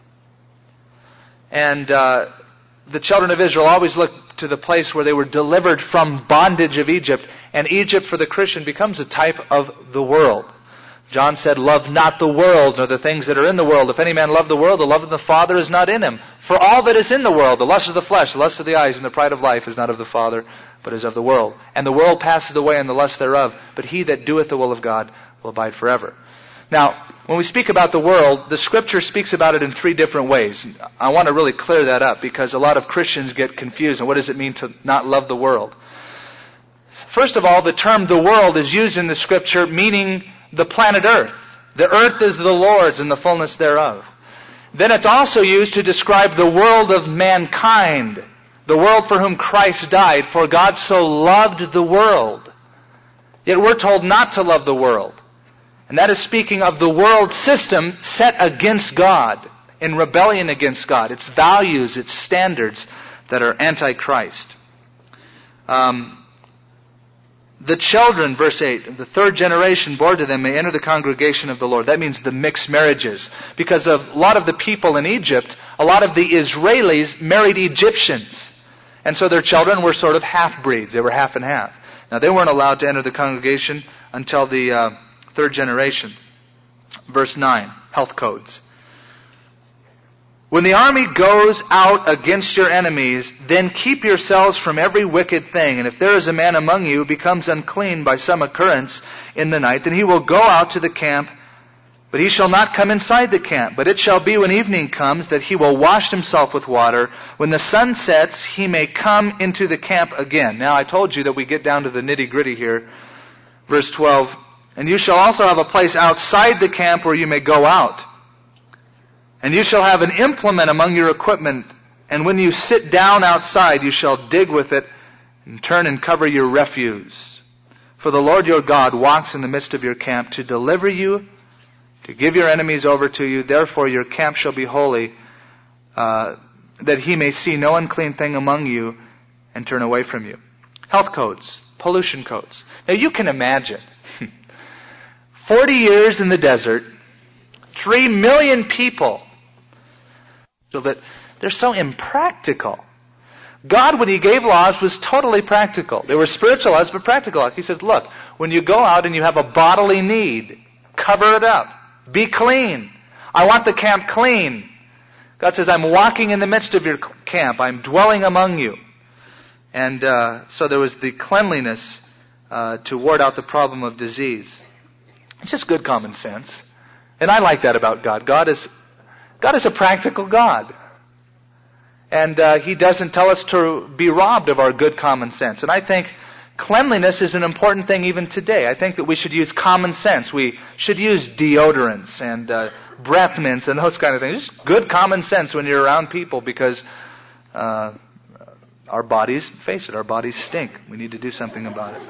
And uh, the children of Israel always looked to the place where they were delivered from bondage of Egypt. And Egypt for the Christian becomes a type of the world. John said, love not the world, nor the things that are in the world. If any man love the world, the love of the Father is not in him. For all that is in the world, the lust of the flesh, the lust of the eyes, and the pride of life is not of the Father, but is of the world. And the world passes away and the lust thereof, but he that doeth the will of God will abide forever. Now, when we speak about the world, the Scripture speaks about it in three different ways. I want to really clear that up because a lot of Christians get confused. And what does it mean to not love the world? First of all, the term the world is used in the Scripture meaning the planet Earth. The earth is the Lord's and the fullness thereof. Then it's also used to describe the world of mankind, the world for whom Christ died. For God so loved the world. Yet we're told not to love the world. And that is speaking of the world system set against God, in rebellion against God, its values, its standards that are anti-Christ. Um, the children, verse eight, the third generation born to them may enter the congregation of the Lord. That means the mixed marriages. Because of a lot of the people in Egypt, a lot of the Israelis married Egyptians. And so their children were sort of half-breeds. They were half and half. Now they weren't allowed to enter the congregation until the uh, third generation. Verse nine, health codes. When the army goes out against your enemies, then keep yourselves from every wicked thing. And if there is a man among you who becomes unclean by some occurrence in the night, then he will go out to the camp, but he shall not come inside the camp. But it shall be when evening comes that he will wash himself with water. When the sun sets, he may come into the camp again. Now I told you that we get down to the nitty-gritty here Verse twelve, and you shall also have a place outside the camp where you may go out. And you shall have an implement among your equipment, and when you sit down outside, you shall dig with it and turn and cover your refuse. For the Lord your God walks in the midst of your camp to deliver you, to give your enemies over to you. Therefore your camp shall be holy, uh, that he may see no unclean thing among you and turn away from you. Health codes, pollution codes. Now you can imagine, forty years in the desert, three million people, so that they're so impractical. God, when He gave laws, was totally practical. They were spiritual laws, but practical. He says, look, when you go out and you have a bodily need, cover it up. Be clean. I want the camp clean. God says, I'm walking in the midst of your camp. I'm dwelling among you. And uh, so there was the cleanliness uh, to ward out the problem of disease. It's just good common sense. And I like that about God. God is, God is a practical God. And uh, He doesn't tell us to be robbed of our good common sense. And I think cleanliness is an important thing even today. I think that we should use common sense. We should use deodorants and uh, breath mints and those kind of things. Just good common sense when you're around people, because uh, our bodies, face it, our bodies stink. We need to do something about it.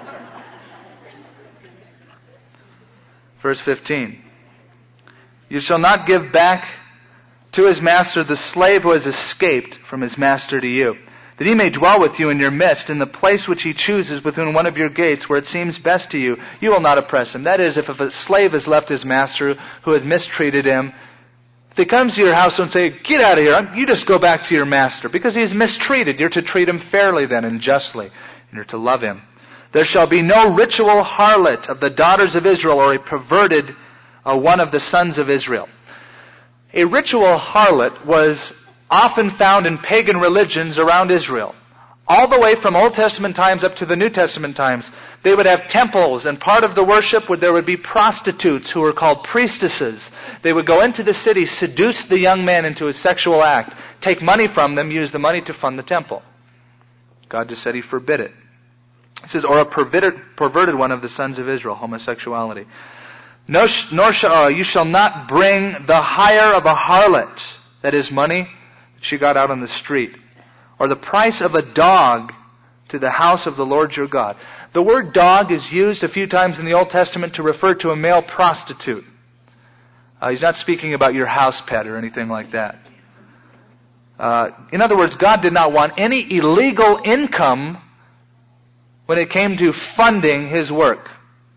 Verse fifteen. You shall not give back to his master the slave who has escaped from his master to you, that he may dwell with you in your midst, in the place which he chooses within one of your gates, where it seems best to you. You will not oppress him. That is, if a slave has left his master who has mistreated him, if he comes to your house and say, get out of here, you just go back to your master, because he is mistreated. You're to treat him fairly then and justly, and you're to love him. There shall be no ritual harlot of the daughters of Israel, or a perverted uh, one of the sons of Israel. A ritual harlot was often found in pagan religions around Israel. All the way from Old Testament times up to the New Testament times, they would have temples, and part of the worship would there would be prostitutes who were called priestesses. They would go into the city, seduce the young man into a sexual act, take money from them, use the money to fund the temple. God just said He forbid it. It says, or a perverted, perverted one of the sons of Israel, homosexuality. No, nor shall, uh, you shall not bring the hire of a harlot, that is money that she got out on the street, or the price of a dog to the house of the Lord your God. The word dog is used a few times in the Old Testament to refer to a male prostitute. Uh, he's not speaking about your house pet or anything like that. Uh, in other words, God did not want any illegal income when it came to funding His work.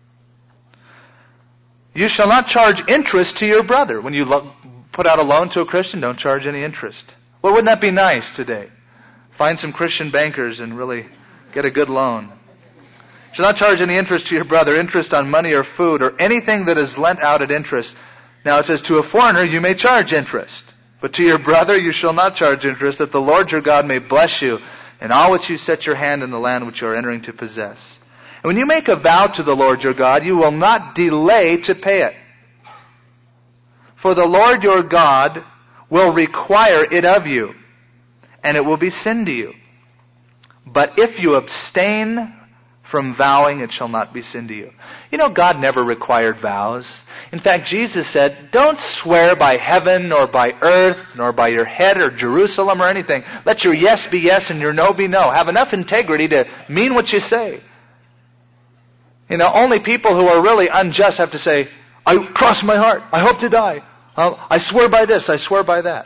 You shall not charge interest to your brother. When you lo- put out a loan to a Christian, don't charge any interest. Well, wouldn't that be nice today? Find some Christian bankers and really get a good loan. You shall not charge any interest to your brother, interest on money or food, or anything that is lent out at interest. Now it says, to a foreigner you may charge interest, but to your brother you shall not charge interest, that the Lord your God may bless you in all which you set your hand in the land which you are entering to possess. And when you make a vow to the Lord your God, you will not delay to pay it. For the Lord your God will require it of you, and it will be sin to you. But if you abstain from vowing, it shall not be sin to you. You know, God never required vows. In fact, Jesus said, don't swear by heaven, nor by earth, nor by your head or Jerusalem or anything. Let your yes be yes and your no be no. Have enough integrity to mean what you say. You know, only people who are really unjust have to say, I cross my heart, I hope to die. I swear by this, I swear by that.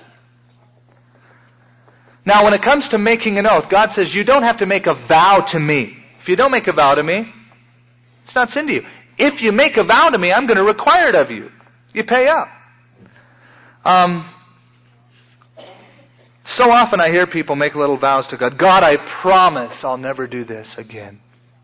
Now, when it comes to making an oath, God says, you don't have to make a vow to me. If you don't make a vow to me, it's not sin to you. If you make a vow to me, I'm going to require it of you. You pay up. Um, so often I hear people make little vows to God. God, I promise I'll never do this again.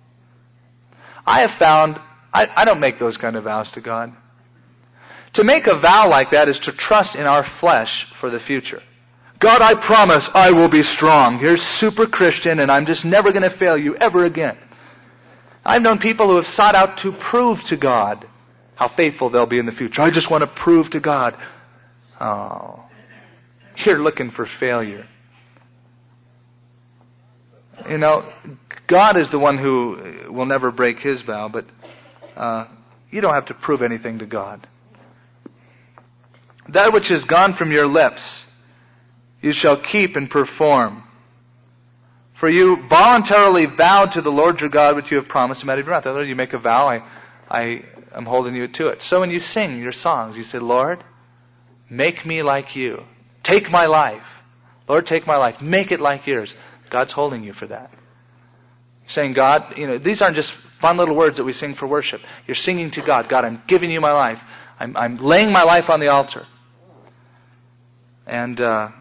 I have found, I, I don't make those kind of vows to God. To make a vow like that is to trust in our flesh for the future. God, I promise I will be strong. You're super Christian and I'm just never going to fail you ever again. I've known people who have sought out to prove to God how faithful they'll be in the future. I just want to prove to God. Oh, you're looking for failure. You know, God is the one who will never break His vow, but uh, you don't have to prove anything to God. That which is gone from your lips, you shall keep and perform. For you voluntarily vowed to the Lord your God what you have promised him out of your mouth. In other words, you make a vow, I, I am holding you to it. So when you sing your songs, you say, Lord, make me like you. Take my life. Lord, take my life. Make it like yours. God's holding you for that. Saying, God, you know, these aren't just fun little words that we sing for worship. You're singing to God. God, I'm giving you my life. I'm, I'm laying my life on the altar. And uh,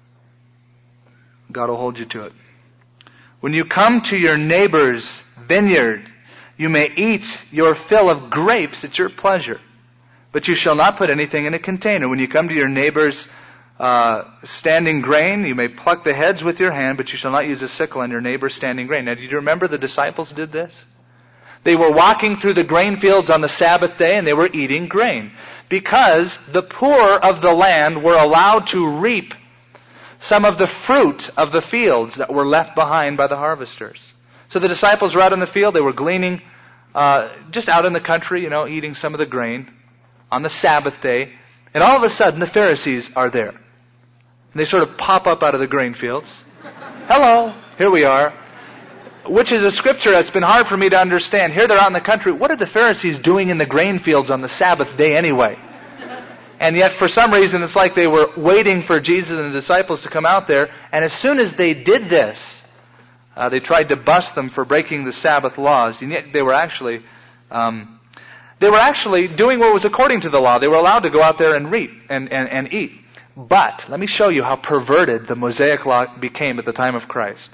God will hold you to it. When you come to your neighbor's vineyard, you may eat your fill of grapes at your pleasure, but you shall not put anything in a container. When you come to your neighbor's uh, standing grain, you may pluck the heads with your hand, but you shall not use a sickle on your neighbor's standing grain. Now, do you remember the disciples did this? They were walking through the grain fields on the Sabbath day, and they were eating grain, because the poor of the land were allowed to reap some of the fruit of the fields that were left behind by the harvesters. So the disciples were out in the field. They were gleaning uh, just out in the country, you know, eating some of the grain on the Sabbath day. And all of a sudden, the Pharisees are there. And they sort of pop up out of the grain fields. Hello, here we are. Which is a scripture that's been hard for me to understand. Here they're out in the country. What are the Pharisees doing in the grain fields on the Sabbath day anyway? And yet, for some reason, it's like they were waiting for Jesus and the disciples to come out there. And as soon as they did this, uh, they tried to bust them for breaking the Sabbath laws. And yet, they were actually, um, they were actually doing what was according to the law. They were allowed to go out there and reap and, and, and eat. But let me show you how perverted the Mosaic law became at the time of Christ.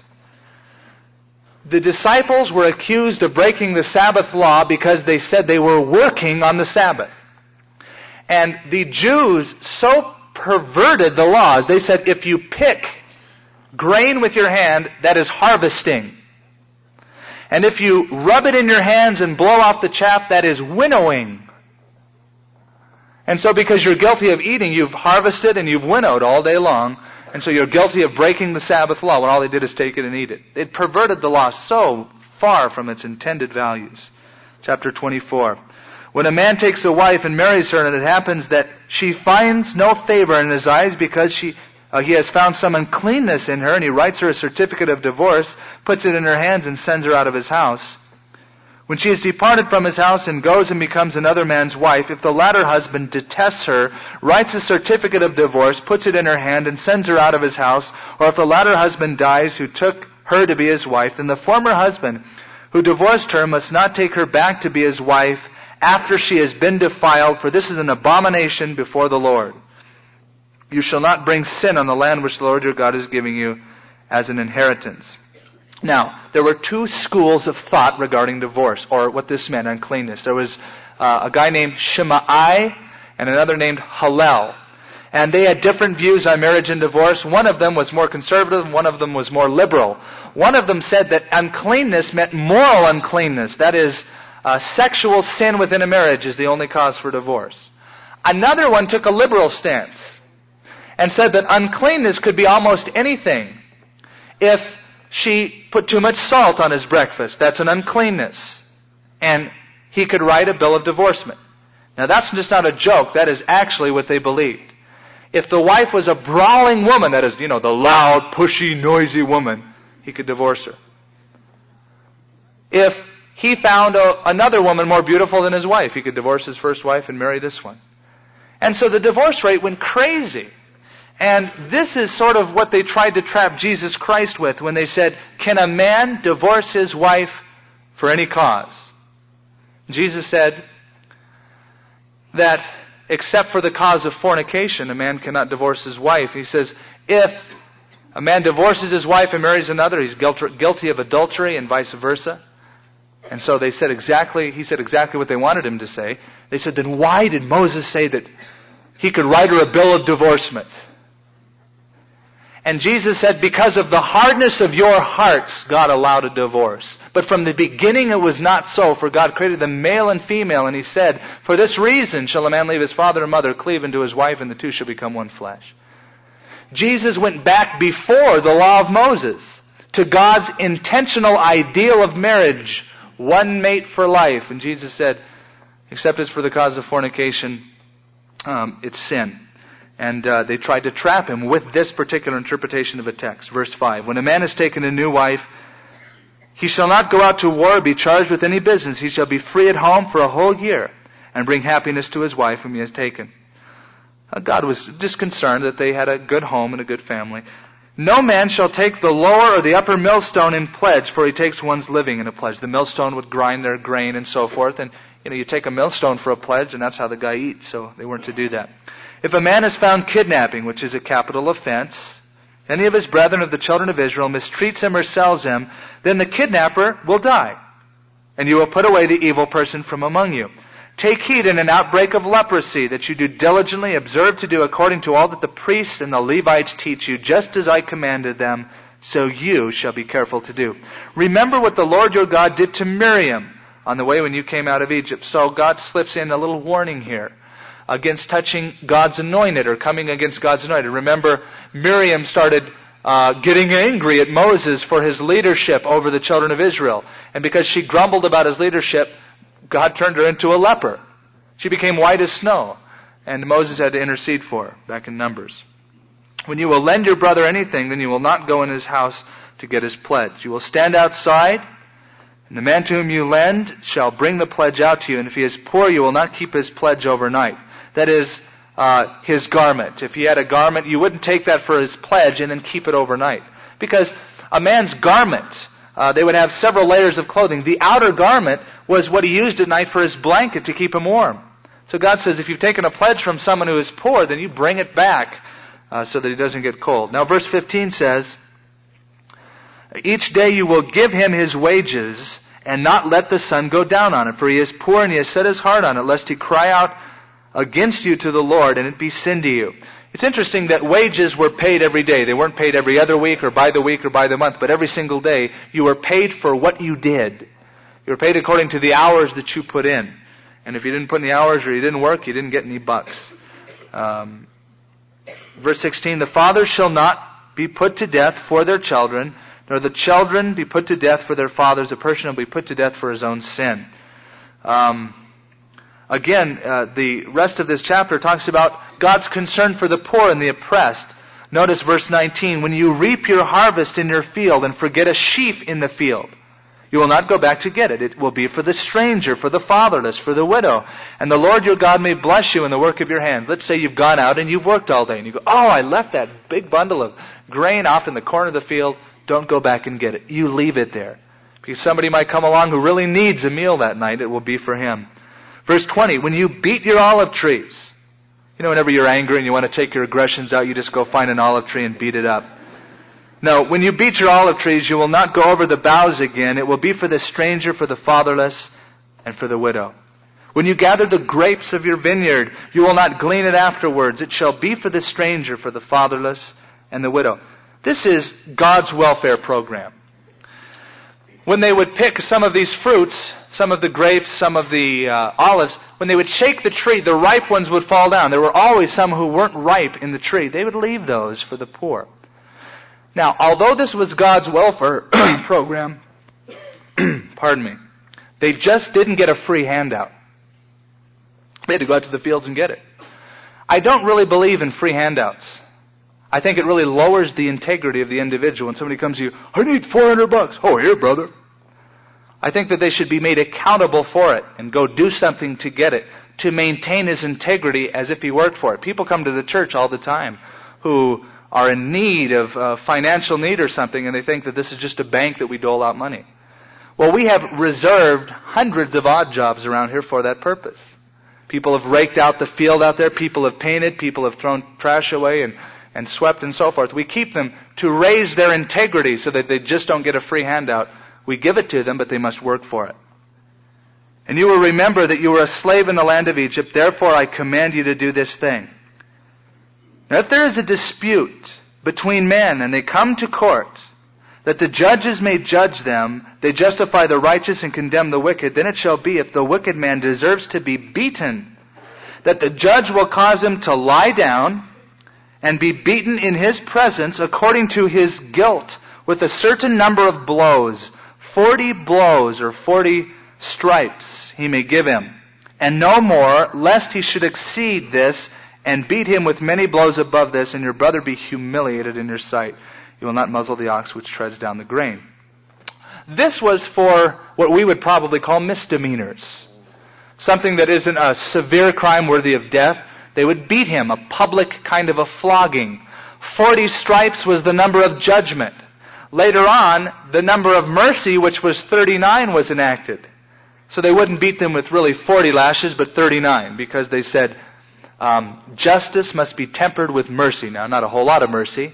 The disciples were accused of breaking the Sabbath law because they said they were working on the Sabbath. And the Jews so perverted the laws, they said if you pick grain with your hand, that is harvesting. And if you rub it in your hands and blow off the chaff, that is winnowing. And so because you're guilty of eating, you've harvested and you've winnowed all day long. And so you're guilty of breaking the Sabbath law when all they did is take it and eat it. It perverted the law so far from its intended values. Chapter twenty-four. When a man takes a wife and marries her, and it happens that she finds no favor in his eyes because she uh, he has found some uncleanness in her, and he writes her a certificate of divorce, puts it in her hands, and sends her out of his house. When she has departed from his house and goes and becomes another man's wife, if the latter husband detests her, writes a certificate of divorce, puts it in her hand, and sends her out of his house, or if the latter husband dies who took her to be his wife, then the former husband who divorced her must not take her back to be his wife after she has been defiled, for this is an abomination before the Lord. You shall not bring sin on the land which the Lord your God is giving you as an inheritance. Now, there were two schools of thought regarding divorce, or what this meant, uncleanness. There was uh, a guy named Shammai and another named Hillel. And they had different views on marriage and divorce. One of them was more conservative, and one of them was more liberal. One of them said that uncleanness meant moral uncleanness. That is, uh, sexual sin within a marriage is the only cause for divorce. Another one took a liberal stance and said that uncleanness could be almost anything. If she put too much salt on his breakfast, that's an uncleanness. And he could write a bill of divorcement. Now that's just not a joke, that is actually what they believed. If the wife was a brawling woman, that is, you know, the loud, pushy, noisy woman, he could divorce her. If he found a, another woman more beautiful than his wife, he could divorce his first wife and marry this one. And so the divorce rate went crazy. And this is sort of what they tried to trap Jesus Christ with when they said, can a man divorce his wife for any cause? Jesus said that except for the cause of fornication, a man cannot divorce his wife. He says, if a man divorces his wife and marries another, he's guilty of adultery and vice versa. And so they said exactly, he said exactly what they wanted him to say. They said, then why did Moses say that he could write her a bill of divorcement? And Jesus said, because of the hardness of your hearts, God allowed a divorce. But from the beginning it was not so, for God created them male and female, and He said, for this reason shall a man leave his father and mother, cleave unto his wife, and the two shall become one flesh. Jesus went back before the law of Moses to God's intentional ideal of marriage, one mate for life. And Jesus said, except it's for the cause of fornication, um, it's sin. And uh, they tried to trap him with this particular interpretation of a text. Verse five, when a man has taken a new wife, he shall not go out to war or be charged with any business. He shall be free at home for a whole year and bring happiness to his wife whom he has taken. Uh, God was just concerned that they had a good home and a good family. No man shall take the lower or the upper millstone in pledge, for he takes one's living in a pledge. The millstone would grind their grain and so forth, and you know, you take a millstone for a pledge, and that's how the guy eats, so they weren't to do that. If a man is found kidnapping, which is a capital offense, any of his brethren of the children of Israel mistreats him or sells him, then the kidnapper will die, and you will put away the evil person from among you. Take heed in an outbreak of leprosy that you do diligently observe to do according to all that the priests and the Levites teach you, just as I commanded them, so you shall be careful to do. Remember what the Lord your God did to Miriam on the way when you came out of Egypt. So God slips in a little warning here against touching God's anointed or coming against God's anointed. Remember, Miriam started uh, getting angry at Moses for his leadership over the children of Israel. And because she grumbled about his leadership, God turned her into a leper. She became white as snow. And Moses had to intercede for her, back in Numbers. When you will lend your brother anything, then you will not go in his house to get his pledge. You will stand outside, and the man to whom you lend shall bring the pledge out to you. And if he is poor, you will not keep his pledge overnight. That is, uh, his garment. If he had a garment, you wouldn't take that for his pledge and then keep it overnight. Because a man's garment, uh, they would have several layers of clothing. The outer garment was what he used at night for his blanket to keep him warm. So God says, if you've taken a pledge from someone who is poor, then you bring it back uh, so that he doesn't get cold. Now verse fifteen says, each day you will give him his wages and not let the sun go down on it. For he is poor and he has set his heart on it, lest he cry out against you to the Lord and it be sin to you. It's interesting that wages were paid every day. They weren't paid every other week or by the week or by the month, but every single day you were paid for what you did. You were paid according to the hours that you put in. And if you didn't put in the hours or you didn't work, you didn't get any bucks. Um, verse sixteen, the fathers shall not be put to death for their children, nor the children be put to death for their fathers. A person will be put to death for his own sin. Um, again, uh, the rest of this chapter talks about God's concern for the poor and the oppressed. Notice verse nineteen, when you reap your harvest in your field and forget a sheaf in the field, you will not go back to get it. It will be for the stranger, for the fatherless, for the widow. And the Lord your God may bless you in the work of your hands. Let's say you've gone out and you've worked all day and you go, oh, I left that big bundle of grain off in the corner of the field. Don't go back and get it. You leave it there. Because somebody might come along who really needs a meal that night. It will be for him. Verse twenty, when you beat your olive trees. You know, whenever you're angry and you want to take your aggressions out, you just go find an olive tree and beat it up. No, when you beat your olive trees, you will not go over the boughs again. It will be for the stranger, for the fatherless, and for the widow. When you gather the grapes of your vineyard, you will not glean it afterwards. It shall be for the stranger, for the fatherless, and the widow. This is God's welfare program. When they would pick some of these fruits, some of the grapes, some of the uh, olives, when they would shake the tree, the ripe ones would fall down. There were always some who weren't ripe in the tree. They would leave those for the poor. Now, although this was God's welfare program, pardon me, they just didn't get a free handout. They had to go out to the fields and get it. I don't really believe in free handouts. I think it really lowers the integrity of the individual. When somebody comes to you, I need four hundred bucks. Oh, here, brother. I think that they should be made accountable for it and go do something to get it, to maintain his integrity as if he worked for it. People come to the church all the time who are in need of uh, financial need or something, and they think that this is just a bank that we dole out money. Well, we have reserved hundreds of odd jobs around here for that purpose. People have raked out the field out there. People have painted. People have thrown trash away and, and swept and so forth. We keep them to raise their integrity so that they just don't get a free handout. We give it to them, but they must work for it. And you will remember that you were a slave in the land of Egypt. Therefore, I command you to do this thing. Now, if there is a dispute between men and they come to court, that the judges may judge them, they justify the righteous and condemn the wicked, then it shall be, if the wicked man deserves to be beaten, that the judge will cause him to lie down and be beaten in his presence according to his guilt with a certain number of blows, forty blows or forty stripes he may give him. and no more, lest he should exceed this, and beat him with many blows above this, and your brother be humiliated in your sight. You will not muzzle the ox which treads down the grain. This was for what we would probably call misdemeanors. Something that isn't a severe crime worthy of death. They would beat him, a public kind of a flogging. Forty stripes was the number of judgment. Later on, the number of mercy, which was thirty-nine, was enacted. So they wouldn't beat them with really forty lashes, but thirty-nine, because they said um, justice must be tempered with mercy. Now, not a whole lot of mercy,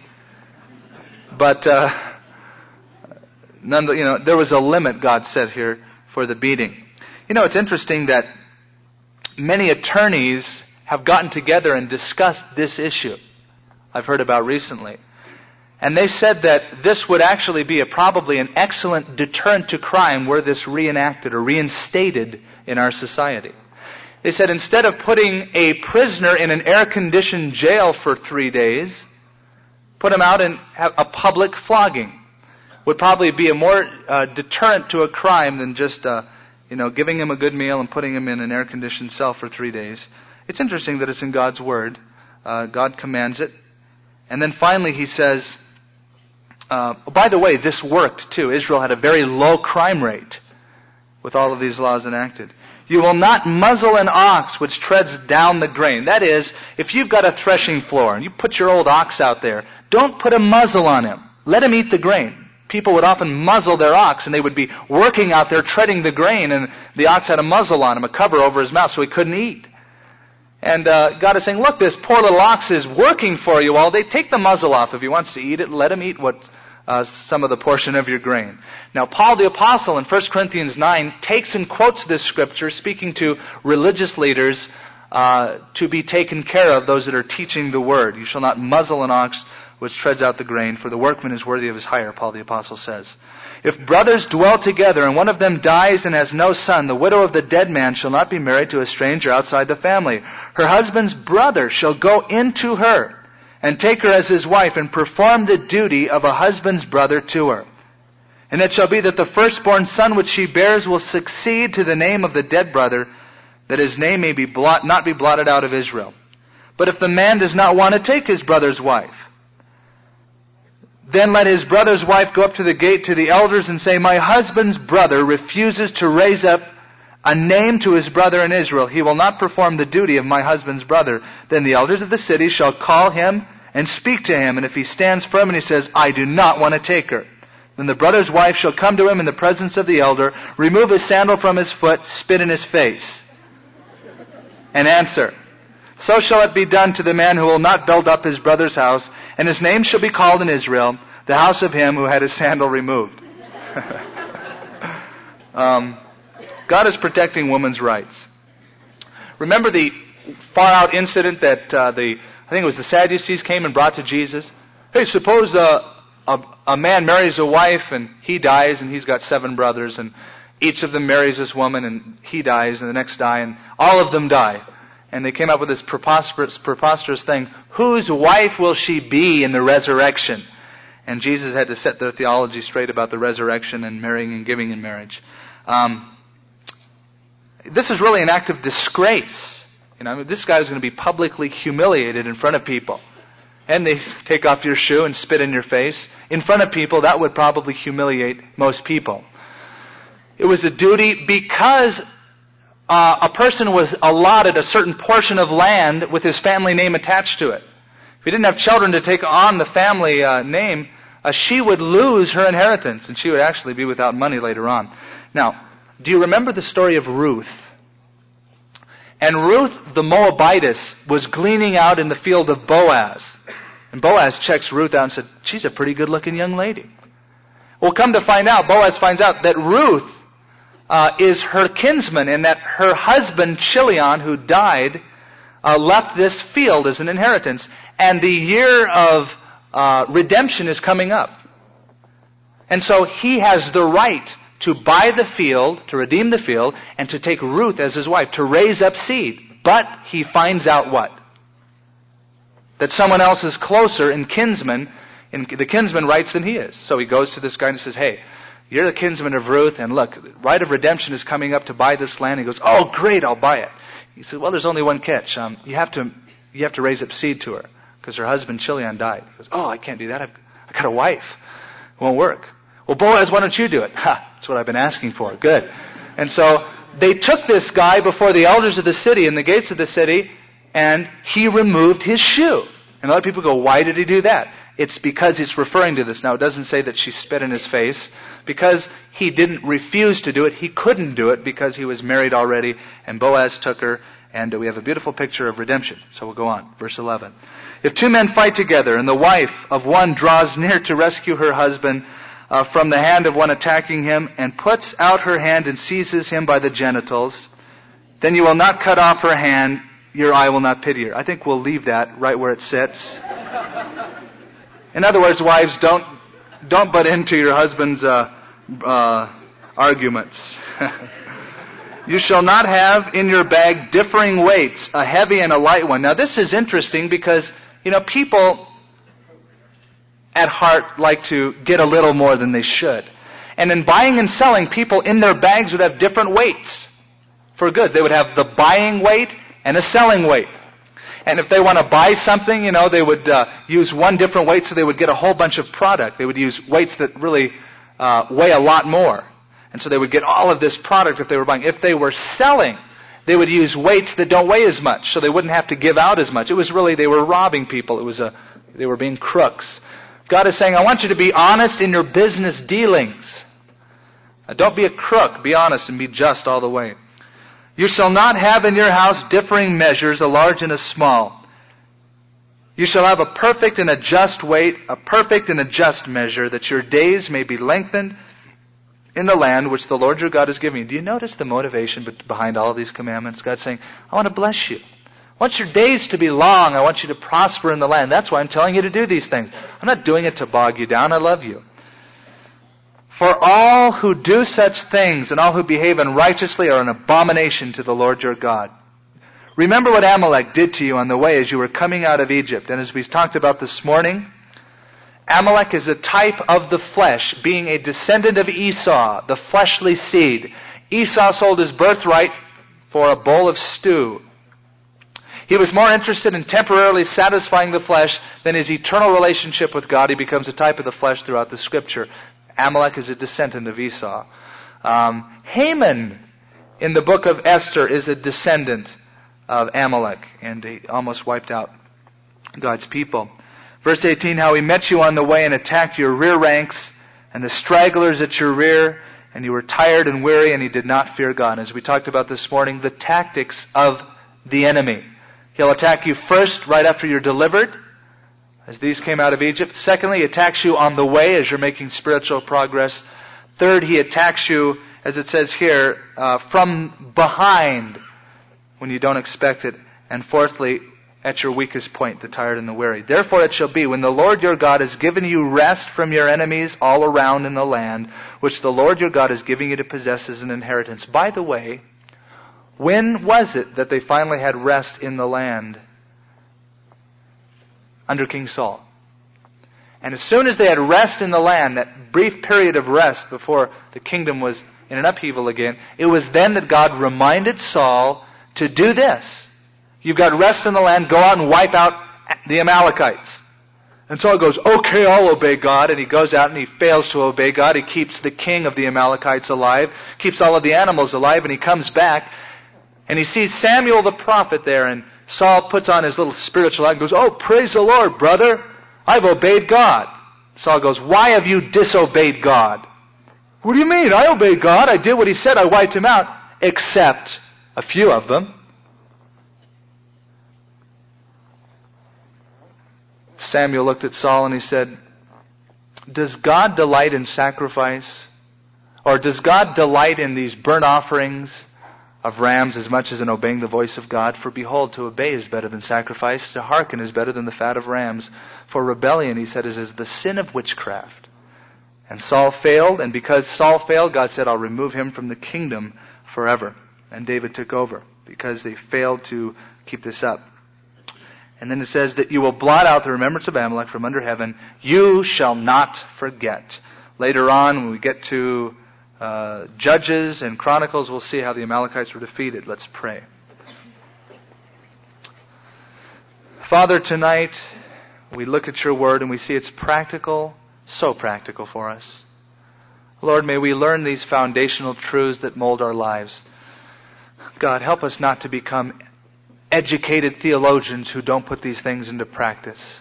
but uh, none. You know, there was a limit, God said here, for the beating. You know, it's interesting that many attorneys have gotten together and discussed this issue. I've heard about recently. And they said that this would actually be a, probably an excellent deterrent to crime were this reenacted or reinstated in our society. They said instead of putting a prisoner in an air-conditioned jail for three days, put him out and have a public flogging. Would probably be a more uh, deterrent to a crime than just uh, you know, giving him a good meal and putting him in an air-conditioned cell for three days. It's interesting that it's in God's Word. Uh, God commands it. And then finally he says, uh, by the way, this worked too. Israel had a very low crime rate with all of these laws enacted. You will not muzzle an ox which treads down the grain. That is, if you've got a threshing floor and you put your old ox out there, don't put a muzzle on him. Let him eat the grain. People would often muzzle their ox, and they would be working out there treading the grain, and the ox had a muzzle on him, a cover over his mouth, so he couldn't eat. And uh, God is saying, look, this poor little ox is working for you all day. Take the muzzle off. If he wants to eat it, let him eat what uh, some of the portion of your grain. Now, Paul the Apostle in First Corinthians nine takes and quotes this scripture, speaking to religious leaders uh, to be taken care of, those that are teaching the word. You shall not muzzle an ox which treads out the grain, for the workman is worthy of his hire, Paul the Apostle says. If brothers dwell together and one of them dies and has no son, the widow of the dead man shall not be married to a stranger outside the family. Her husband's brother shall go into her and take her as his wife and perform the duty of a husband's brother to her. And it shall be that the firstborn son which she bears will succeed to the name of the dead brother, that his name may be blot, not be blotted out of Israel. But if the man does not want to take his brother's wife, then let his brother's wife go up to the gate to the elders and say, my husband's brother refuses to raise up a name to his brother in Israel. He will not perform the duty of my husband's brother. Then the elders of the city shall call him and speak to him. And if he stands firm and he says, I do not want to take her, then the brother's wife shall come to him in the presence of the elder, remove his sandal from his foot, spit in his face, and answer, so shall it be done to the man who will not build up his brother's house, and his name shall be called in Israel, the house of him who had his sandal removed. um, God is protecting women's rights. Remember the far out incident that uh, the, I think it was the Sadducees came and brought to Jesus? Hey, suppose uh, a, a man marries a wife and he dies and he's got seven brothers, and each of them marries this woman and he dies and the next die and all of them die. And they came up with this preposterous, preposterous thing. Whose wife will she be in the resurrection? And Jesus had to set their theology straight about the resurrection and marrying and giving in marriage. Um, this is really an act of disgrace. You know, I mean, this guy is going to be publicly humiliated in front of people. And they take off your shoe and spit in your face. In front of people, that would probably humiliate most people. It was a duty because Uh, a person was allotted a certain portion of land with his family name attached to it. If he didn't have children to take on the family uh, name, uh, she would lose her inheritance, and she would actually be without money later on. Now, do you remember the story of Ruth? And Ruth the Moabitess was gleaning out in the field of Boaz. And Boaz checks Ruth out and said, she's a pretty good-looking young lady. Well, come to find out, Boaz finds out that Ruth Uh, is her kinsman, and that her husband, Chilion, who died, uh, left this field as an inheritance. And the year of uh, redemption is coming up. And so he has the right to buy the field, to redeem the field, and to take Ruth as his wife, to raise up seed. But he finds out what? That someone else is closer in kinsman, in the kinsman rights than he is. So he goes to this guy and says, hey, you're the kinsman of Ruth, and look, right of redemption is coming up to buy this land. He goes, oh, great, I'll buy it. He said, well, there's only one catch. Um, you have to you have to raise up seed to her because her husband Chilion died. He goes, oh, I can't do that. I've, I've got a wife. It won't work. Well, Boaz, why don't you do it? Ha, that's what I've been asking for. Good. And so they took this guy before the elders of the city and the gates of the city, and he removed his shoe. And a lot of people go, why did he do that? It's because it's referring to this. Now, it doesn't say that she spit in his face. Because he didn't refuse to do it, he couldn't do it because he was married already, and Boaz took her, and we have a beautiful picture of redemption. So we'll go on. Verse eleven. If two men fight together, and the wife of one draws near to rescue her husband uh, from the hand of one attacking him, and puts out her hand and seizes him by the genitals, then you will not cut off her hand, your eye will not pity her. I think we'll leave that right where it sits. In other words, wives, don't don't butt into your husband's uh, uh, arguments. You shall not have in your bag differing weights, a heavy and a light one. Now this is interesting because, you know, people at heart like to get a little more than they should. And in buying and selling, people in their bags would have different weights for goods. They would have the buying weight and a selling weight. And if they want to buy something, you know, they would uh, use one different weight so they would get a whole bunch of product. They would use weights that really uh, weigh a lot more. And so they would get all of this product if they were buying. If they were selling, they would use weights that don't weigh as much, so they wouldn't have to give out as much. It was really, they were robbing people. It was a, they were being crooks. God is saying, I want you to be honest in your business dealings. Now, don't be a crook. Be honest and be just all the way. You shall not have in your house differing measures, a large and a small. You shall have a perfect and a just weight, a perfect and a just measure, that your days may be lengthened in the land which the Lord your God is giving you. Do you notice the motivation behind all of these commandments? God's saying, I want to bless you. I want your days to be long. I want you to prosper in the land. That's why I'm telling you to do these things. I'm not doing it to bog you down. I love you. For all who do such things and all who behave unrighteously are an abomination to the Lord your God. Remember what Amalek did to you on the way as you were coming out of Egypt. And as we talked about this morning, Amalek is a type of the flesh, being a descendant of Esau, the fleshly seed. Esau sold his birthright for a bowl of stew. He was more interested in temporarily satisfying the flesh than his eternal relationship with God. He becomes a type of the flesh throughout the Scripture. Amalek is a descendant of Esau. Um, Haman, in the book of Esther, is a descendant of Amalek, and he almost wiped out God's people. Verse eighteen, how he met you on the way and attacked your rear ranks and the stragglers at your rear, and you were tired and weary, and he did not fear God. As we talked about this morning, the tactics of the enemy. He'll attack you first, right after you're delivered, as these came out of Egypt. Secondly, he attacks you on the way as you're making spiritual progress. Third, he attacks you, as it says here, uh, from behind when you don't expect it. And fourthly, at your weakest point, the tired and the weary. Therefore it shall be, when the Lord your God has given you rest from your enemies all around in the land, which the Lord your God is giving you to possess as an inheritance. By the way, when was it that they finally had rest in the land? Under King Saul. And as soon as they had rest in the land, that brief period of rest before the kingdom was in an upheaval again, it was then that God reminded Saul to do this. You've got rest in the land, go out and wipe out the Amalekites. And Saul goes, okay, I'll obey God. And he goes out and he fails to obey God. He keeps the king of the Amalekites alive, keeps all of the animals alive, and he comes back and he sees Samuel the prophet there, and Saul puts on his little spiritual light and goes, oh, praise the Lord, brother. I've obeyed God. Saul goes, why have you disobeyed God? What do you mean? I obeyed God. I did what he said. I wiped him out. Except a few of them. Samuel looked at Saul and he said, does God delight in sacrifice? Or does God delight in these burnt offerings of rams as much as in obeying the voice of God? For behold, to obey is better than sacrifice, to hearken is better than the fat of rams. For rebellion, he said, is as the sin of witchcraft. And Saul failed, and because Saul failed, God said, I'll remove him from the kingdom forever. And David took over, because they failed to keep this up. And then it says that you will blot out the remembrance of Amalek from under heaven. You shall not forget. Later on, when we get to Uh, Judges and Chronicles, we'll see how the Amalekites were defeated. Let's pray. Father, tonight we look at your word and we see it's practical, so practical for us. Lord, may we learn these foundational truths that mold our lives. God, help us not to become educated theologians who don't put these things into practice.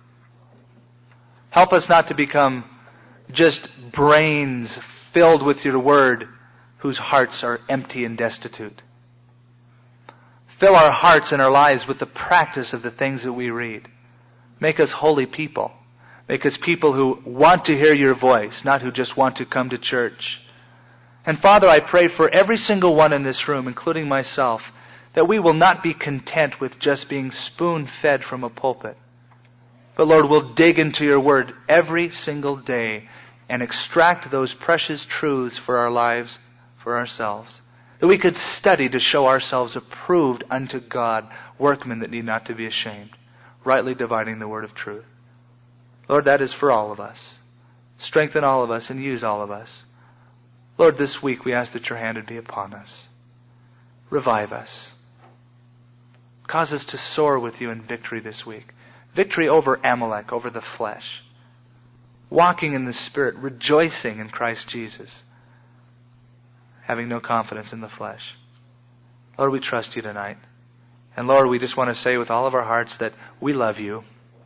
Help us not to become just brains filled with your word whose hearts are empty and destitute. Fill our hearts and our lives with the practice of the things that we read. Make us holy people. Make us people who want to hear your voice, not who just want to come to church. And Father, I pray for every single one in this room, including myself, that we will not be content with just being spoon-fed from a pulpit. But Lord, we'll dig into your word every single day and extract those precious truths for our lives, for ourselves. That we could study to show ourselves approved unto God, workmen that need not to be ashamed, rightly dividing the word of truth. Lord, that is for all of us. Strengthen all of us and use all of us. Lord, this week we ask that your hand would be upon us. Revive us. Cause us to soar with you in victory this week. Victory over Amalek, over the flesh. Walking in the Spirit, rejoicing in Christ Jesus. Having no confidence in the flesh. Lord, we trust you tonight. And Lord, we just want to say with all of our hearts that we love you.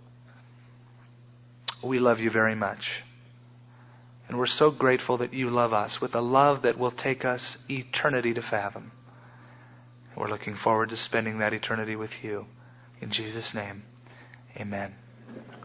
We love you very much. And we're so grateful that you love us with a love that will take us eternity to fathom. We're looking forward to spending that eternity with you. In Jesus' name, amen.